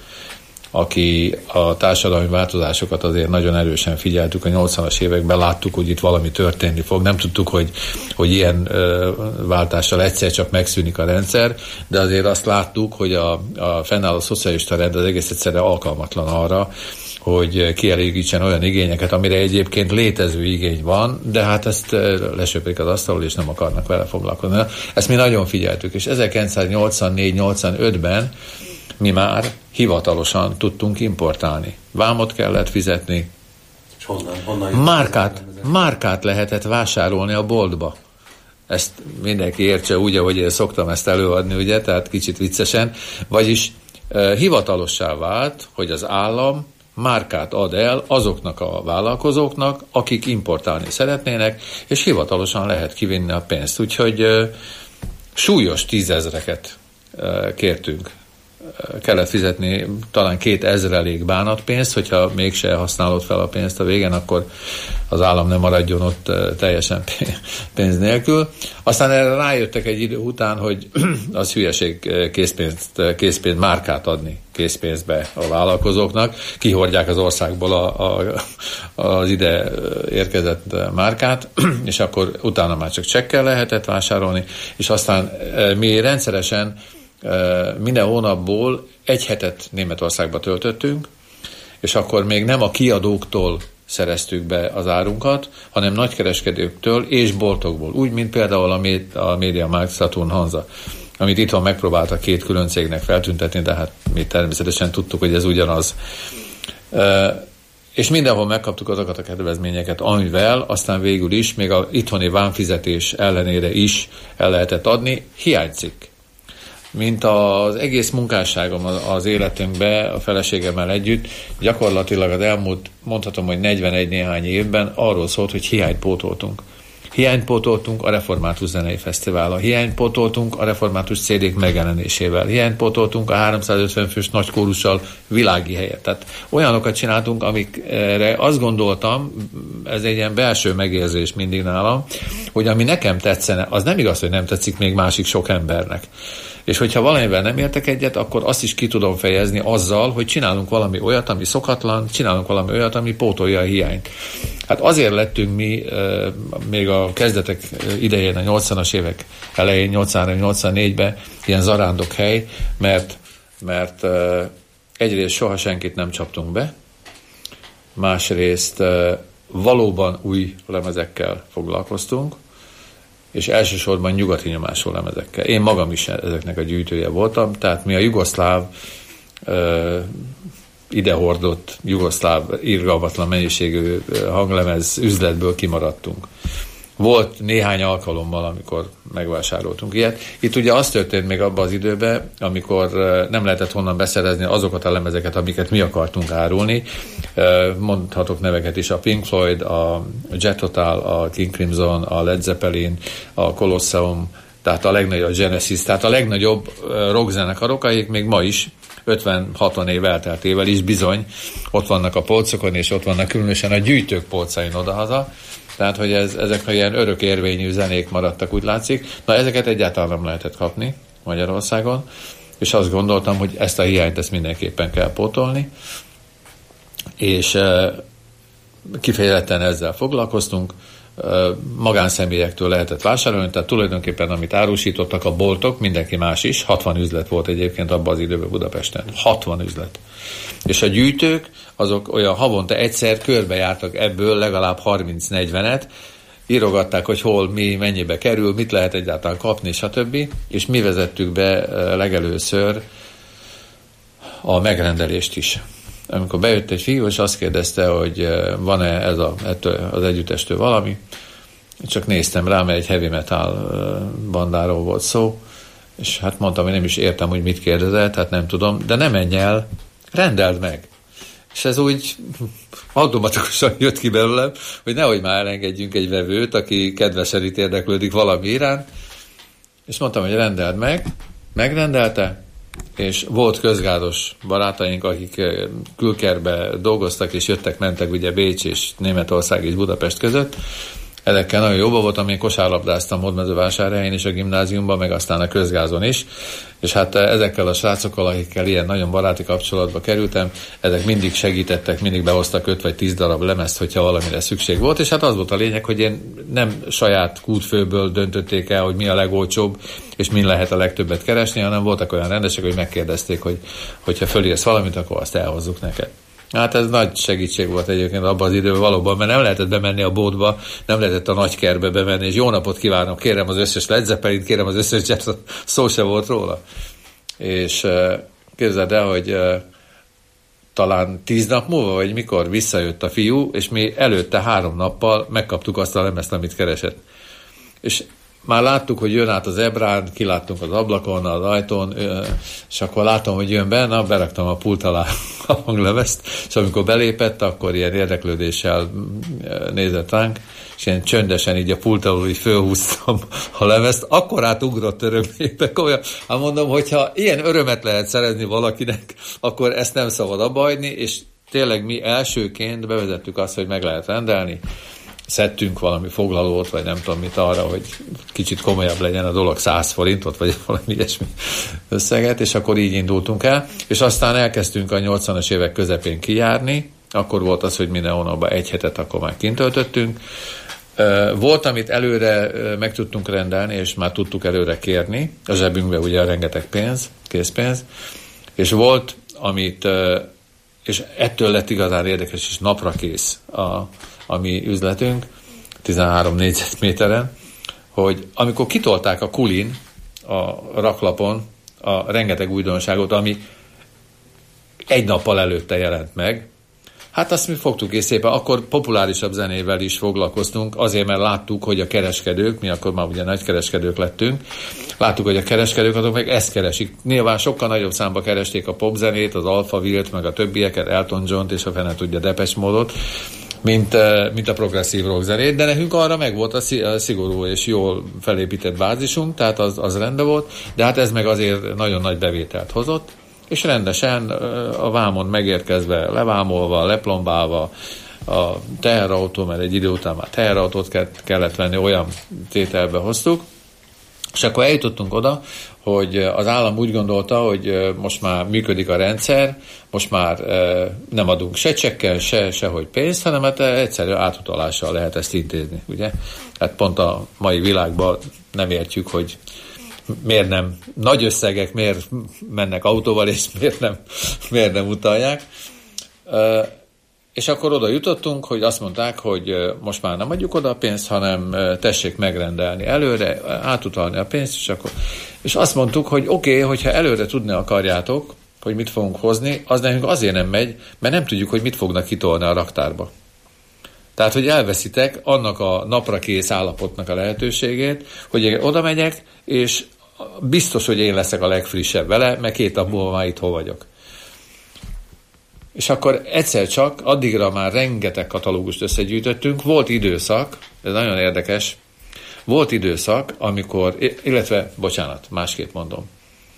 aki a társadalmi változásokat azért nagyon erősen figyeltük. A nyolcvanas években láttuk, hogy itt valami történni fog. Nem tudtuk, hogy, hogy ilyen ö, váltással egyszer csak megszűnik a rendszer, de azért azt láttuk, hogy a, a fennálló szocialista rend az egész egyszerűen alkalmatlan arra, hogy kielégítsen olyan igényeket, amire egyébként létező igény van, de hát ezt lesöprik az asztalról, és nem akarnak vele foglalkozni. Ezt mi nagyon figyeltük, és ezerkilencszáznyolcvannégy nyolcvanötben mi már hivatalosan tudtunk importálni. Vámot kellett fizetni. És honnan? honnan márkát, márkát lehetett vásárolni a boltba. Ezt mindenki értse úgy, ahogy én szoktam ezt előadni, ugye, tehát kicsit viccesen. Vagyis eh, hivatalossá vált, hogy az állam márkát ad el azoknak a vállalkozóknak, akik importálni szeretnének, és hivatalosan lehet kivinni a pénzt. Úgyhogy eh, súlyos tízezreket eh, kértünk. Kellett fizetni talán két ezrelék bánatpénzt, hogyha mégse használod fel a pénzt a végén, akkor az állam nem maradjon ott teljesen pénz nélkül. Aztán erre rájöttek egy idő után, hogy az hülyeség készpénzt, készpénzt márkát adni készpénzbe a vállalkozóknak, kihordják az országból a, a, az ide érkezett márkát, és akkor utána már csak csekkel lehetett vásárolni, és aztán mi rendszeresen minden hónapból egy hetet Németországba töltöttünk, és akkor még nem a kiadóktól szereztük be az árunkat, hanem nagykereskedőktől és boltokból. Úgy, mint például a MediaMarkt Saturn Hansa, amit itthon megpróbáltak két külön cégnek feltüntetni, de hát mi természetesen tudtuk, hogy ez ugyanaz. És mindenhol megkaptuk azokat a kedvezményeket, amivel aztán végül is, még az itthoni vámfizetés ellenére is el lehetett adni, hiányzik. Mint az egész munkásságom az életünkben, a feleségemmel együtt, gyakorlatilag az elmúlt, mondhatom, hogy negyvenegy néhány évben arról szólt, hogy hiányt pótoltunk. Hiányt pótoltunk a Református Zenei Fesztivállal, hiányt pótoltunk a református cé dék megjelenésével, hiányt pótoltunk a háromszázötven fős nagy kórussal világi helyet. Tehát olyanokat csináltunk, amikre azt gondoltam, ez egy ilyen belső megérzés mindig nálam, hogy ami nekem tetszene, az nem igaz, hogy nem tetszik még másik sok embernek. És hogyha valamivel nem értek egyet, akkor azt is ki tudom fejezni azzal, hogy csinálunk valami olyat, ami szokatlan, csinálunk valami olyat, ami pótolja a hiányt. Hát azért lettünk mi még a kezdetek idején, a nyolcvanas évek elején, nyolcvanhárom nyolcvannégyben ilyen zarándok hely, mert, mert egyrészt soha senkit nem csaptunk be, másrészt valóban új lemezekkel foglalkoztunk, és elsősorban nyugati nyomású lemezekkel. Én magam is ezeknek a gyűjtője voltam, tehát mi a jugoszláv ö, idehordott, jugoszláv irgalmatlan mennyiségű hanglemez üzletből kimaradtunk. Volt néhány alkalommal, amikor megvásároltunk ilyet. Itt ugye az történt még abban az időben, amikor nem lehetett honnan beszerezni azokat a lemezeket, amiket mi akartunk árulni. Mondhatok neveket is, a Pink Floyd, a Jet Total, a King Crimson, a Led Zeppelin, a Colosseum, tehát a legnagyobb, a Genesis, tehát a legnagyobb rockzenekarok, akik még ma is ötven-hatvan év elteltével is bizony ott vannak a polcokon, és ott vannak különösen a gyűjtők polcain odahaza. Tehát, hogy ez, ezek ilyen örök érvényű zenék maradtak, úgy látszik. Na, ezeket egyáltalán nem lehetett kapni Magyarországon, és azt gondoltam, hogy ezt a hiányt ezt mindenképpen kell pótolni, és e, kifejezetten ezzel foglalkoztunk. E, magánszemélyektől lehetett vásárolni, tehát tulajdonképpen amit árusítottak a boltok, mindenki más is, hatvan üzlet volt egyébként abban az időben Budapesten, hatvan üzlet. És a gyűjtők, azok olyan havonta egyszer körbejártak ebből legalább harminc-negyvenet, írogatták, hogy hol, mi, mennyibe kerül, mit lehet egyáltalán kapni, stb. És mi vezettük be legelőször a megrendelést is. Amikor bejött egy fiú, és azt kérdezte, hogy van-e ez a, ettől, az együttestől valami, csak néztem rá, mert egy heavy metal bandáról volt szó, és hát mondtam, hogy nem is értem, hogy mit kérdezel, tehát nem tudom, de ne menj el, rendeld meg. És ez úgy automatikusan jött ki belőlem, hogy nehogy már elengedjünk egy vevőt, aki kedvesen itt érdeklődik valami iránt, és mondtam, hogy rendeld meg, megrendelte, és volt közgádos barátaink, akik külkerbe dolgoztak, és jöttek, mentek ugye Bécs és Németország és Budapest között. Ezekkel nagyon jóban voltam, én kosárlabdáztam Hódmezővásárhelyen is a gimnáziumban, meg aztán a közgázon is, és hát ezekkel a srácokkal, akikkel ilyen nagyon baráti kapcsolatba kerültem, ezek mindig segítettek, mindig behoztak öt vagy tíz darab lemezt, hogyha valamire szükség volt, és hát az volt a lényeg, hogy én nem saját kútfőből döntötték el, hogy mi a legolcsóbb, és min lehet a legtöbbet keresni, hanem voltak olyan rendesek, hogy megkérdezték, hogy hogyha fölírsz valamit, akkor azt elhozzuk neked. Hát ez nagy segítség volt egyébként abban az időben valóban, mert nem lehetett bemenni a boltba, nem lehetett a nagykertbe bemenni, és jó napot kívánok, kérem az összes Led Zeppelint, kérem az összes jazz, szó se volt róla. És képzeld el, hogy talán tíz nap múlva, vagy mikor visszajött a fiú, és mi előtte három nappal megkaptuk azt a lemezt, amit keresett. És már láttuk, hogy jön át az ebrán, kiláttunk az ablakon, az ajtón, és akkor látom, hogy jön be, na, beraktam a pult alá a hanglemezt, és amikor belépett, akkor ilyen érdeklődéssel nézett ránk, és ilyen csöndesen így a pult alól így fölhúztam a lemezt, akkor átugrott örömébe, komolyan. Hát mondom, hogyha ilyen örömet lehet szerezni valakinek, akkor ezt nem szabad abba hagyni, és tényleg mi elsőként bevezettük azt, hogy meg lehet rendelni, szedtünk valami foglalót, vagy nem tudom mit arra, hogy kicsit komolyabb legyen a dolog, száz forintot, vagy valami ilyesmi összeget, és akkor így indultunk el, és aztán elkezdtünk a nyolcvanas évek közepén kijárni, akkor volt az, hogy minden hónapban egy hetet akkor már kint töltöttünk. Volt, amit előre meg tudtunk rendelni, és már tudtuk előre kérni, a zsebünkben ugye rengeteg pénz, készpénz, és volt, amit, és ettől lett igazán érdekes, és napra kész a a mi üzletünk, tizenhárom négyzetméteren, hogy amikor kitolták a kulin, a raklapon a rengeteg újdonságot, ami egy nappal előtte jelent meg, hát azt mi fogtuk és szépen, akkor populárisabb zenével is foglalkoztunk, azért, mert láttuk, hogy a kereskedők, mi akkor már ugye nagy kereskedők lettünk, láttuk, hogy a kereskedők azok meg ezt keresik. Nyilván sokkal nagyobb számba keresték a popzenét, az Alphavillt, meg a többieket, Elton John-t és a fene tudja Depeche Mode-ot, mint, mint a progresszív rockzenét, de nekünk arra meg volt a szigorú és jól felépített bázisunk, tehát az, az rendben volt, de hát ez meg azért nagyon nagy bevételt hozott, és rendesen a vámon megérkezve, levámolva, leplombálva, a teherautó, mert egy idő után már teherautót kellett venni, olyan tételbe hoztuk, és akkor eljutottunk oda, hogy az állam úgy gondolta, hogy most már működik a rendszer, most már nem adunk se csekkel, se, sehogy pénzt, hanem hát egyszerű átutalással lehet ezt intézni, ugye? Hát pont a mai világban nem értjük, hogy miért nem nagy összegek, miért mennek autóval, és miért nem, miért nem utalják. És akkor oda jutottunk, hogy azt mondták, hogy most már nem adjuk oda a pénzt, hanem tessék megrendelni előre, átutalni a pénzt, és akkor... És azt mondtuk, hogy oké, okay, hogyha előre tudni akarjátok, hogy mit fogunk hozni, az nekünk azért nem megy, mert nem tudjuk, hogy mit fognak kitolni a raktárba. Tehát, hogy elveszitek annak a napra kész állapotnak a lehetőségét, hogy én oda megyek, és biztos, hogy én leszek a legfrissebb vele, mert két nap múlva már itt hol vagyok. És akkor egyszer csak, addigra már rengeteg katalógust összegyűjtöttünk, volt időszak, ez nagyon érdekes, volt időszak, amikor, illetve, bocsánat, másképp mondom,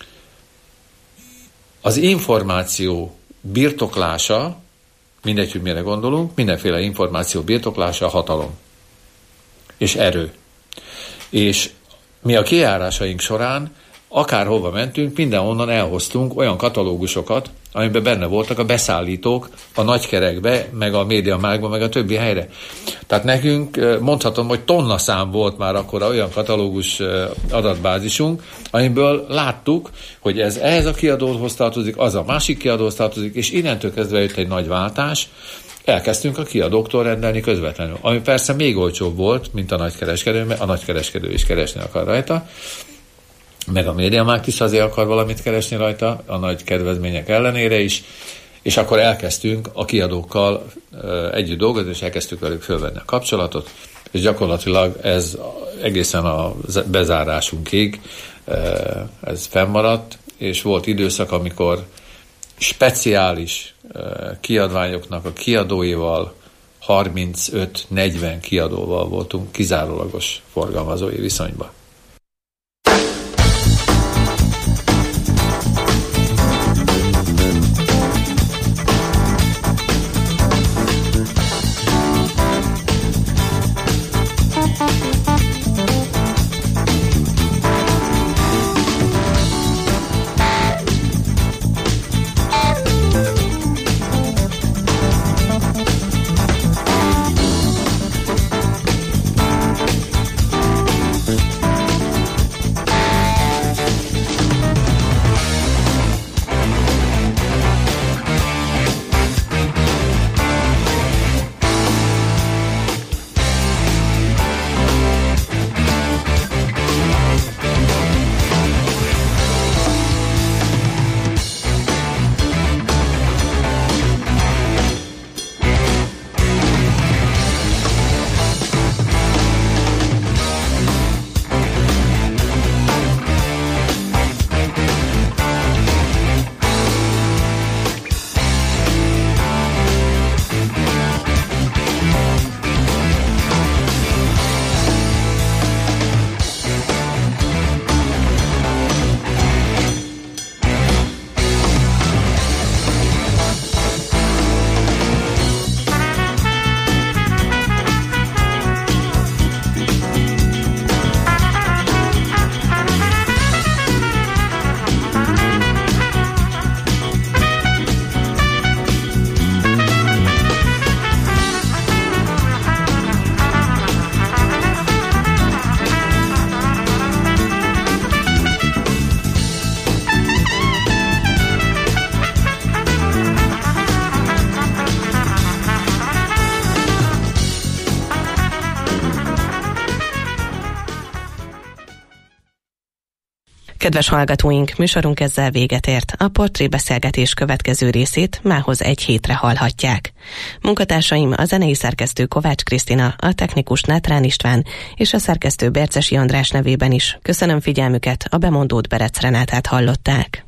az információ birtoklása, mindegy, hogy mire gondolunk, mindenféle információ birtoklása hatalom és erő. És mi a kijárásaink során akárhova mentünk, mindenhonnan elhoztunk olyan katalógusokat, amiben benne voltak a beszállítók a nagykerekbe, meg a médiamágba, meg a többi helyre. Tehát nekünk mondhatom, hogy tonnaszám volt már akkor olyan katalógus adatbázisunk, amiből láttuk, hogy ez ehhez a kiadóhoz tartozik, az a másik kiadóhoz tartozik, és innentől kezdve jött egy nagy váltás, elkezdtünk a kiadóktól rendelni közvetlenül. Ami persze még olcsóbb volt, mint a nagykereskedő, mert a nagykereskedő is keresni akar rajta, meg a médiamarkt is azért akar valamit keresni rajta, a nagy kedvezmények ellenére is, és akkor elkezdtünk a kiadókkal együtt dolgozni, és elkezdtük velük fölvenni a kapcsolatot, és gyakorlatilag ez egészen a bezárásunkig ez fennmaradt, és volt időszak, amikor speciális kiadványoknak a kiadóival, harmincöt-negyven kiadóval voltunk kizárólagos forgalmazói viszonyban. Kedves hallgatóink, műsorunk ezzel véget ért. A portrébeszélgetés következő részét mához egy hétre hallhatják. Munkatársaim a zenei szerkesztő Kovács Krisztina, a technikus Nátrán István és a szerkesztő Bercesi András nevében is. Köszönöm figyelmüket, a bemondót Berec Renátát hallották.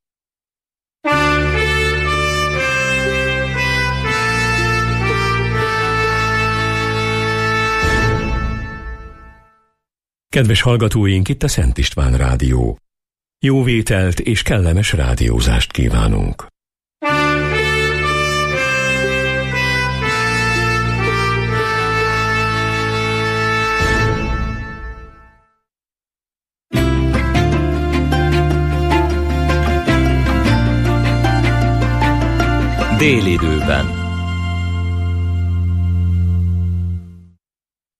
Kedves hallgatóink, itt a Szent István Rádió. Jó vételt és kellemes rádiózást kívánunk. Délidőben.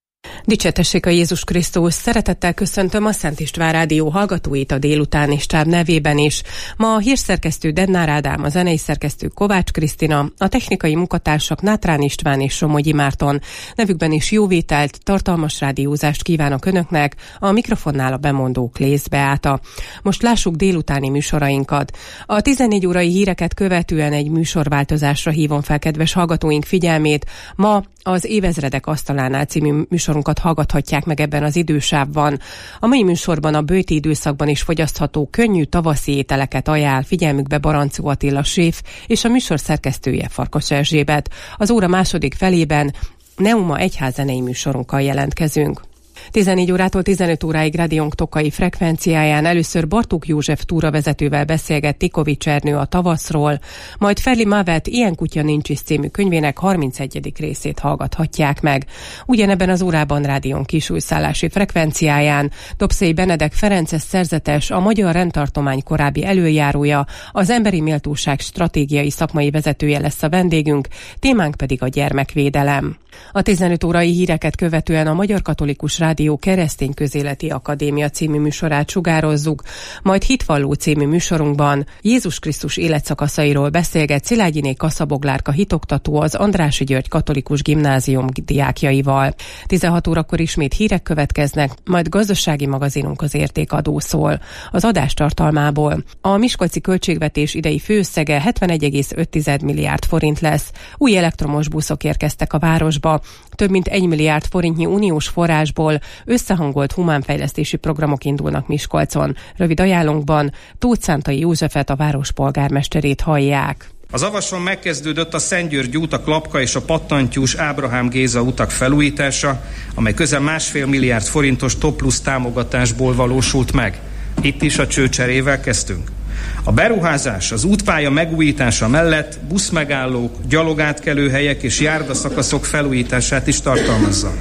Dicsértessék a Jézus Krisztus! Szeretettel köszöntöm a Szent István Rádió hallgatóit a délutáni stáb nevében is. Ma a hírszerkesztő Dednár Ádám, a zenei szerkesztő Kovács Krisztina, a technikai munkatársak Nátrán István és Somogyi Márton. Nevükben is jóvételt, tartalmas rádiózást kívánok Önöknek, a mikrofonnál a bemondó Klész Beáta. Most lássuk délutáni műsorainkat. A tizennégy órai híreket követően egy műsorváltozásra hívom fel kedves hallgatóink figyelmét. Ma az Évezredek asztalánál című műsorunkat hallgathatják meg ebben az idősávban. A mai műsorban a bőti időszakban is fogyasztható könnyű tavaszi ételeket ajánl figyelmükbe Barancó Attila séf és a műsor szerkesztője Farkas Erzsébet. Az óra második felében Neuma egyházzenei műsorunkkal jelentkezünk. tizennégy órától tizenöt óráig rádiónk tokai frekvenciáján először Bartók József túravezetővel beszélget Tikovics Ernő a tavaszról, majd Ferli Mavet Ilyen kutya nincs is című könyvének harmincegyedik részét hallgathatják meg. Ugyanebben az órában rádiónk kisújszállási frekvenciáján Dobszai Benedek Ferences szerzetes, a Magyar Rendtartomány korábbi előjárója, az Emberi Méltóság stratégiai szakmai vezetője lesz a vendégünk, témánk pedig a gyermekvédelem. A tizenöt órai híreket követően a Magyar Katolikus Rádió Keresztény Közéleti Akadémia című műsorát sugározzuk, majd Hitvalló című műsorunkban Jézus Krisztus életszakaszairól beszélget Szilágyiné Kaszaboglárka hitoktató az Andrássy György Katolikus Gimnázium diákjaival. tizenhat órakor ismét hírek következnek, majd gazdasági magazinunk az Értékadó szól. Az adás tartalmából a miskolci költségvetés idei főösszege hetvenegy egész öt milliárd forint lesz. Új elektromos buszok érkeztek a városba. Több mint egy milliárd forintnyi uniós forrásból összehangolt humánfejlesztési programok indulnak Miskolcon. Rövid ajánlónkban Tóth Szántai Józsefet, a város polgármesterét hallják. Az Avason megkezdődött a Szentgyörgy út, a Klapka és a Pattantyús Ábrahám Géza utak felújítása, amely közel másfél milliárd forintos Top Plus támogatásból valósult meg. Itt is a csőcserével kezdtünk. A beruházás az útpálya megújítása mellett buszmegállók, gyalogátkelőhelyek és járdaszakaszok felújítását is tartalmazza.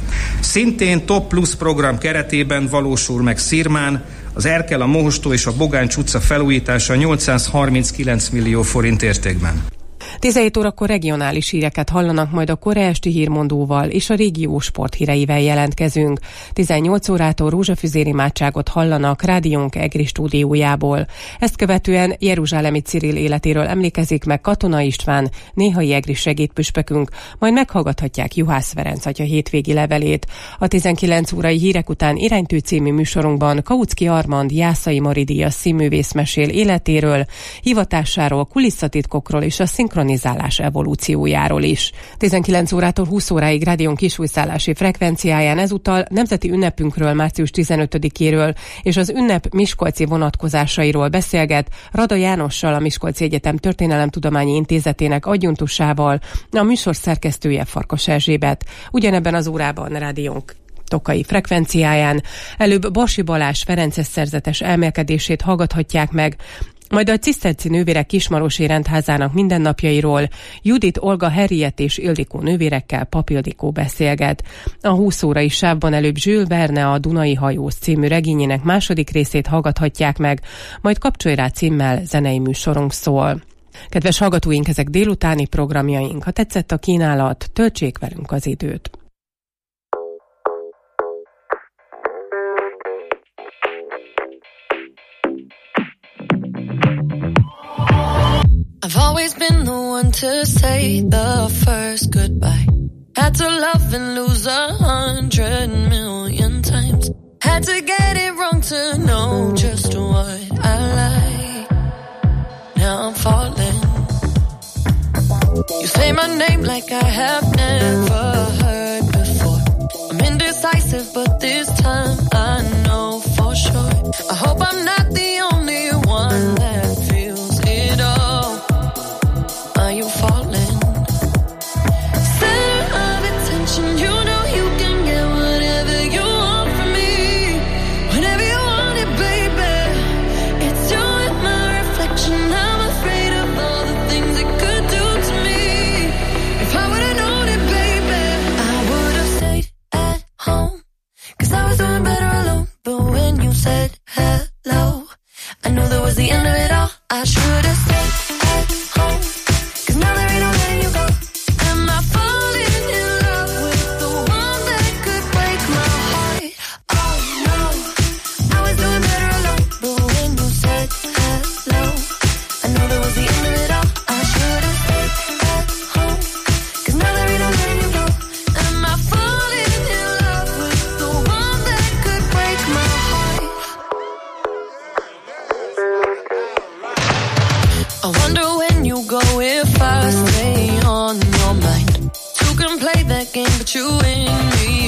Szintén Top Plus program keretében valósul meg Szirmán az Erkel, a Mohostó és a Bogáncs utca felújítása nyolcszázharminckilenc millió forint értékben. tizenhét órakor regionális híreket hallanak, majd a Kora esti hírmondóval és a régió sporthíreivel jelentkezünk. tizennyolc órától rózsafüzér imádságot hallanak rádiónk Egri stúdiójából. Ezt követően Jeruzsálemi Cyril életéről emlékezik meg Katona István, néhai egri segédpüspökünk, majd meghallgathatják Juhász Ferenc atya hétvégi levelét. A tizenkilenc órai hírek után Iránytű című műsorunkban Kautsky Armand Jászai Mari díjas színművész mesél életéről, hivatásáról, kulisszatitkokról és a szinkronizálás evolúciójáról is. tizenkilenc órától húsz óráig rádión kisújszállási frekvenciáján ezúttal nemzeti ünnepünkről, március tizenötödikéről és az ünnep miskolci vonatkozásairól beszélget Rada Jánossal, a Miskolci Egyetem Történelemtudományi Intézetének adjunktusával, a műsor szerkesztője Farkas Erzsébet. Ugyanebben az órában rádiónk tokai frekvenciáján előbb Barsi Balázs ferences szerzetes elmélkedését hallgathatják meg, majd a ciszterci nővérek Kismarosi rendházának mindennapjairól Judit, Olga, Henriett és Ildikó nővérekkel Pap Ildikó beszélget. A húsz órai sávban előbb Jules Verne a Dunai hajós című regényének második részét hallgathatják meg, majd Kapcsolj rá címmel zenei műsorunk szól. Kedves hallgatóink, ezek délutáni programjaink. Ha tetszett a kínálat, töltsék velünk az időt. I've always been the one to say the first goodbye. Had to love and lose a hundred million times. Had to get it wrong to know just what I like. Now I'm falling. You say my name like I have never heard before. I'm indecisive, but this time I know for sure. I hope I'm not the only one that feels it all. Are you falling? Center of attention, you know you can get whatever you want from me. Whenever you want it, baby. It's you and my reflection. I'm afraid of all the things it could do to me. If I would've known it, baby, I would've stayed at home. Cause I was doing better alone. But when you said hello, I wonder when you go if I stay on your mind. Two can play that game, but you and me